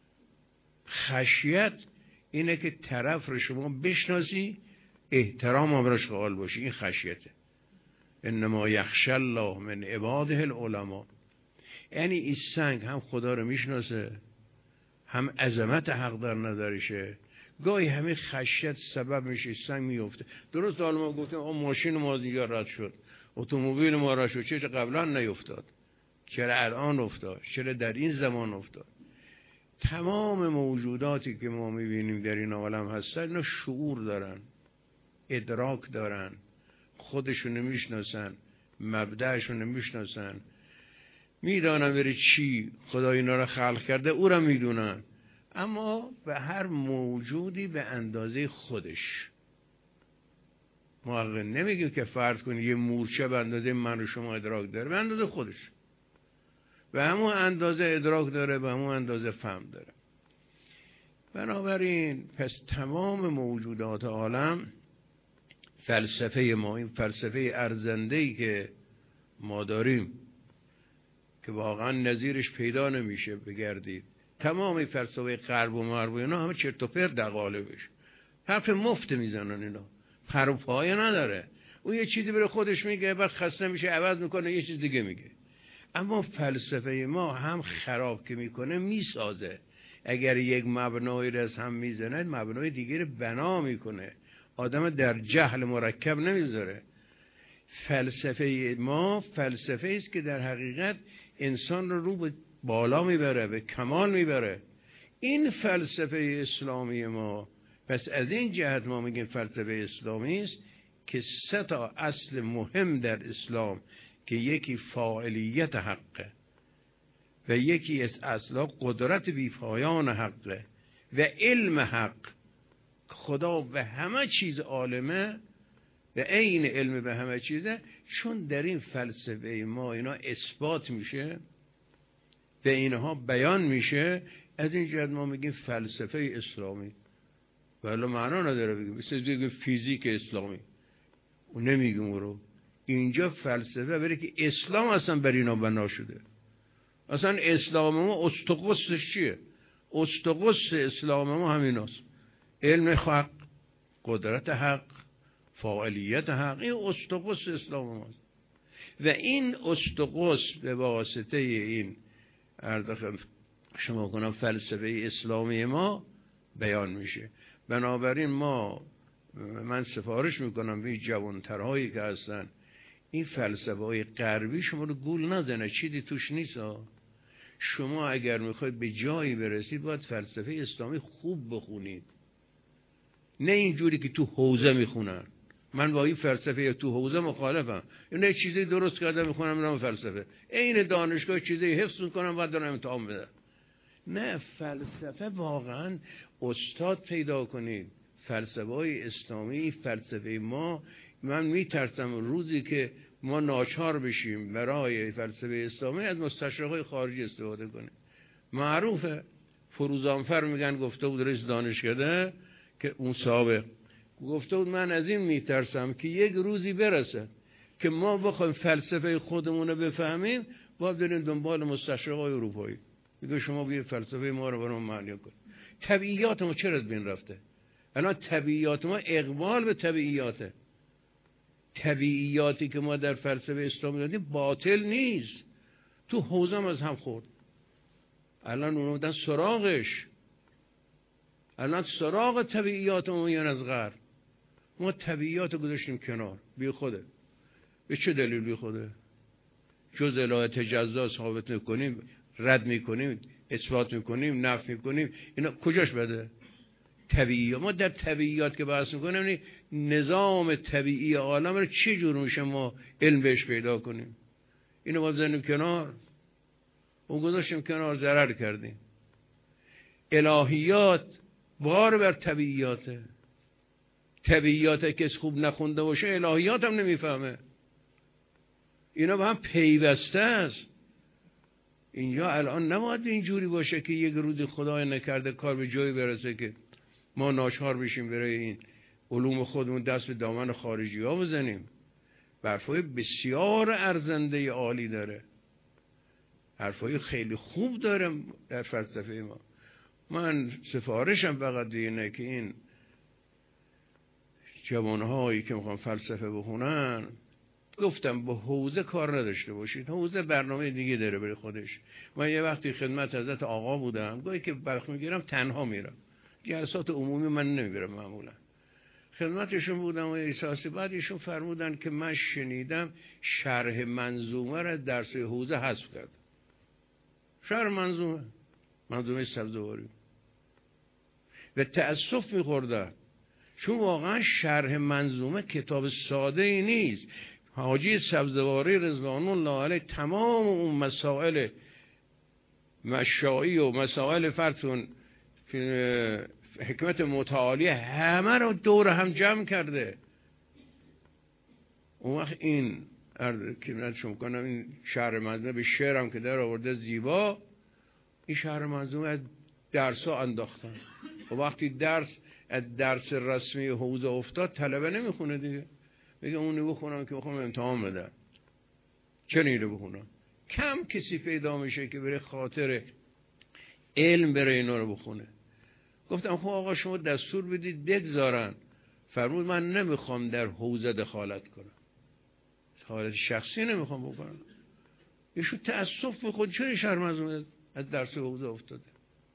خشیت اینه که طرف رو شما بشناسی، احترام هم براش قائل باشی، این خشیته. انما یخشی الله من عباده العلماء. یعنی این سنگ هم خدا رو میشناسه، هم عظمت حق در نظرشه. گاهی همه خشیت سبب میشه سنگ میفته. درست حالا ما گفتیم ماشین ما دیگه رد شد، اتومبیل ما رد شد، چرا قبلا نیفتاد؟ چرا الان افتاد؟ چرا در این زمان افتاد؟ تمام موجوداتی که ما میبینیم در این عالم هستن اینا شعور دارن، ادراک دارن، خودشون میشناسن، مبدأشون میشناسن، میدانن بره چی خدا اینا رو خلق کرده، او را میدونن. اما به هر موجودی به اندازه خودش. ما نمیگیم که فرض کنید یه مورچه به اندازه من و شما ادراک داره، به اندازه خودش، به همون اندازه ادراک داره، به همون اندازه فهم داره. بنابراین پس تمام موجودات عالم فلسفه ما، این فلسفه ارزنده‌ای که ما داریم که واقعا نظیرش پیدا نمیشه بگردید، تمام فلسفه غرب و مرب و اینا همه چرت و پرت در قالبش، حرف مفت میزنن، اینا پر و پایه نداره. اون یه چیزی برای خودش میگه، بعد خسته میشه عوض میکنه یه چیز دیگه میگه. اما فلسفه ما هم خراب که میکنه میسازه. اگر یک مبنایی را از هم میزنه مبنای دیگه رو بنا میکنه، آدم در جهل مرکب نمیذاره. فلسفه ما فلسفه است که در حقیقت انسان رو به بالا میبره، به کمال میبره. این فلسفه اسلامی ما، پس از این جهت ما میگیم فلسفه اسلامی است که 3 تا اصل مهم در اسلام که یکی فاعلیت حقه و یکی از اصلا قدرت بی‌پایان حقه و علم حق. خدا به همه چیز عالمه و عین علم به همه چیزه. چون در این فلسفه ما اینا اثبات میشه و اینها بیان میشه، از این جهت ما میگیم فلسفه اسلامی. ولی معنا نداره بگیم مثل فیزیک اسلامی، اون نمیگیم اون رو. اینجا فلسفه برای که اسلام اصلا بر اینا بنا شده. اصلا اسلام ما استقصش چیه؟ استقص اسلام ما همیناست: علم حق، قدرت حق، فاعلیت حق. این استقص اسلام ماست و این استقص به واسطه این شما کنم فلسفه اسلامی ما بیان میشه. بنابراین من سفارش میکنم به جوانترهایی که هستن این فلسفه های غربی شما رو گول نزنه، چیزی توش نیست. شما اگر میخواید به جایی برسید باید فلسفه اسلامی خوب بخونید، نه اینجوری که تو حوزه میخونن. من با این فلسفه تو حوزه مخالفم. این چیزی درست کرده میخونم نام فلسفه، این دانشگاه چیزی حفظ میکنم بعد دارم امتحان بدم. نه، فلسفه واقعا استاد پیدا کنید. فلسفه های اسلامی، فلسفه ما، من میترسم روزی که ما ناچار بشیم برای فلسفه اسلامی از مستشرقای خارجی استفاده کنیم. معروفه، فروزانفر میگن گفته بود رئیس دانشکده که اون سابق گفته بود من از این میترسم که یک روزی برسه که ما بخوایم فلسفه خودمون رو بفهمیم باید بریم دنبال مستشرقای اروپایی. میگه شما بیا فلسفه ما رو برام معنی کن. طبیعیات ما چرا از بین رفته؟ الان طبیعیات ما اقبال به طبیعیاته. طبیعیاتی که ما در فلسفه اسلامی دادیم باطل نیست، تو حوزم از هم خورد. الان اومدن سراغش، الان سراغ طبیعیات ما یعنی از غرب. ما طبیعیات رو گذاشتیم کنار، بی خوده. به چه دلیل بی خوده؟ جز الهه تجزا ثابت میکنیم، رد میکنیم، اثبات میکنیم، نفی میکنیم. اینا کجاش بده؟ طبیعی. ما در طبیعیات که بحث میکنیم نظام طبیعی عالم رو چه جور میشه ما علم بهش پیدا کنیم؟ اینو باید بزنیم کنار. اون گذاشتیم کنار، ضرر کردیم. الهیات بار بر طبیعیاته. طبیعیات کس خوب نخونده باشه الهیات هم نمیفهمه. اینا با هم پیوسته است. اینجا الان نباید اینجوری باشه که یک روزی خدای نکرده کار به جایی برسه که ما ناچار بشیم برای این علوم خودمون دست به دامن خارجی ها بزنیم. حرفای بسیار ارزنده عالی داره، حرفای خیلی خوب داره در فلسفه ما. من سفارشم فقط اینه که این جوانهایی که میخوان فلسفه بخونن، گفتم با حوزه کار نداشته باشید. حوزه برنامه دیگه داره برای خودش. من یه وقتی خدمت حضرت آقا بودم، گاهی که برخ میگیرم تنها میرم، جلسات عمومی من نمیبرم معمولا. خدمتشون بودم و احساسی بعد ایشون فرمودن که من شنیدم شرح منظومه را درس حوزه حذف کرد. شرح منظومه سبزواری و تأسف میخوردم، چون واقعا شرح منظومه کتاب ساده ای نیست. حاجی سبزواری رضوان الله علیه تمام اون مسائل مشائی و مسائل فرسون فیلم حکمت متعالی همه رو دور هم جمع کرده. اون وقت این که شما کنم این شهر منظومه به شعرم که در آورده زیبا، این شهر منظومه از درس ها انداختن و وقتی درس رسمی حوزه افتاد طلبه نمیخونه دیگه، میگه اونو بخونم که بخونم امتحان بدن. چرا اینو بخونم؟ کم کسی پیدا میشه که بره خاطر علم بره اینا رو بخونه. گفتم خب آقا شما دستور بدید بگذارن. فرمود من نمیخوام در حوزه دخالت کنم، دخالت شخصی نمیخوام بکنم. ایشون تأسف به خود چرا شهر منظومه از درس حوزه افتاده.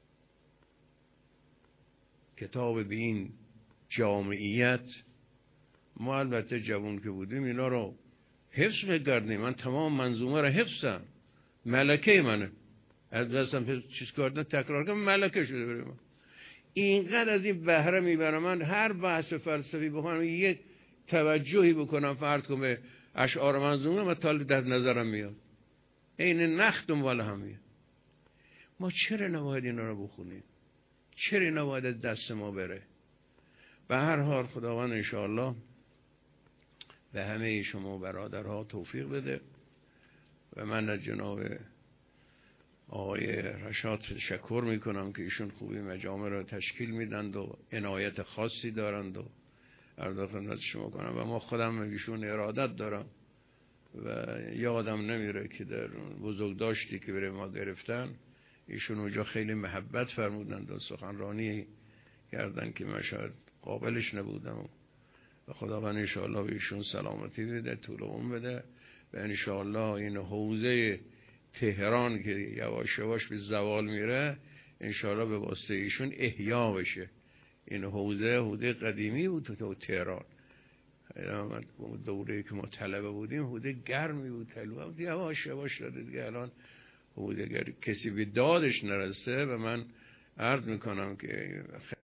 کتاب به این جامعیت، ما البته جوان که بودیم اینا رو حفظ می‌کردیم. من تمام منظومه رو حفظم، ملکه منه. از دستم چیز کردن تکرار کنم ملکه شده بریم. اینقدر از این بهره میبرم. من هر بحث فلسفی بخونم یک توجهی بکنم فرض کنم به اشعار منظومه، مطالب در نظرم میاد، این نخ دنبال هم میاد. ما چرا نباید اینا رو بخونیم؟ چرا نباید از دست ما بره؟ به هر حال خداوند انشاءالله به همه شما برادرها توفیق بده و من از جناب آقای رشاد تشکر میکنم که ایشون خوبی مجامع را تشکیل میدند و عنایت خاصی دارند و عرض خدمت شما کنم و ما خودم ایشون ارادت دارم و یادم نمیره که در بزرگداشتی که برای ما گرفتن ایشون اونجا خیلی محبت فرمودند و سخنرانی کردن که من شاید قابلش نبودم و خداوند انشاءالله به ایشون سلامتی بده، طول عمر بده و انشاءالله این حوزه تهران که یواش یواش به زوال میره انشاءالله به واسطه ایشون احیا بشه. این حوزه قدیمی بود تو تهران، دوره که ما طلبه بودیم حوزه گرمی بود، تلوه بود، یواش یواش داده دیگه الان حوزه کسی به دادش نرسه و من عرض میکنم که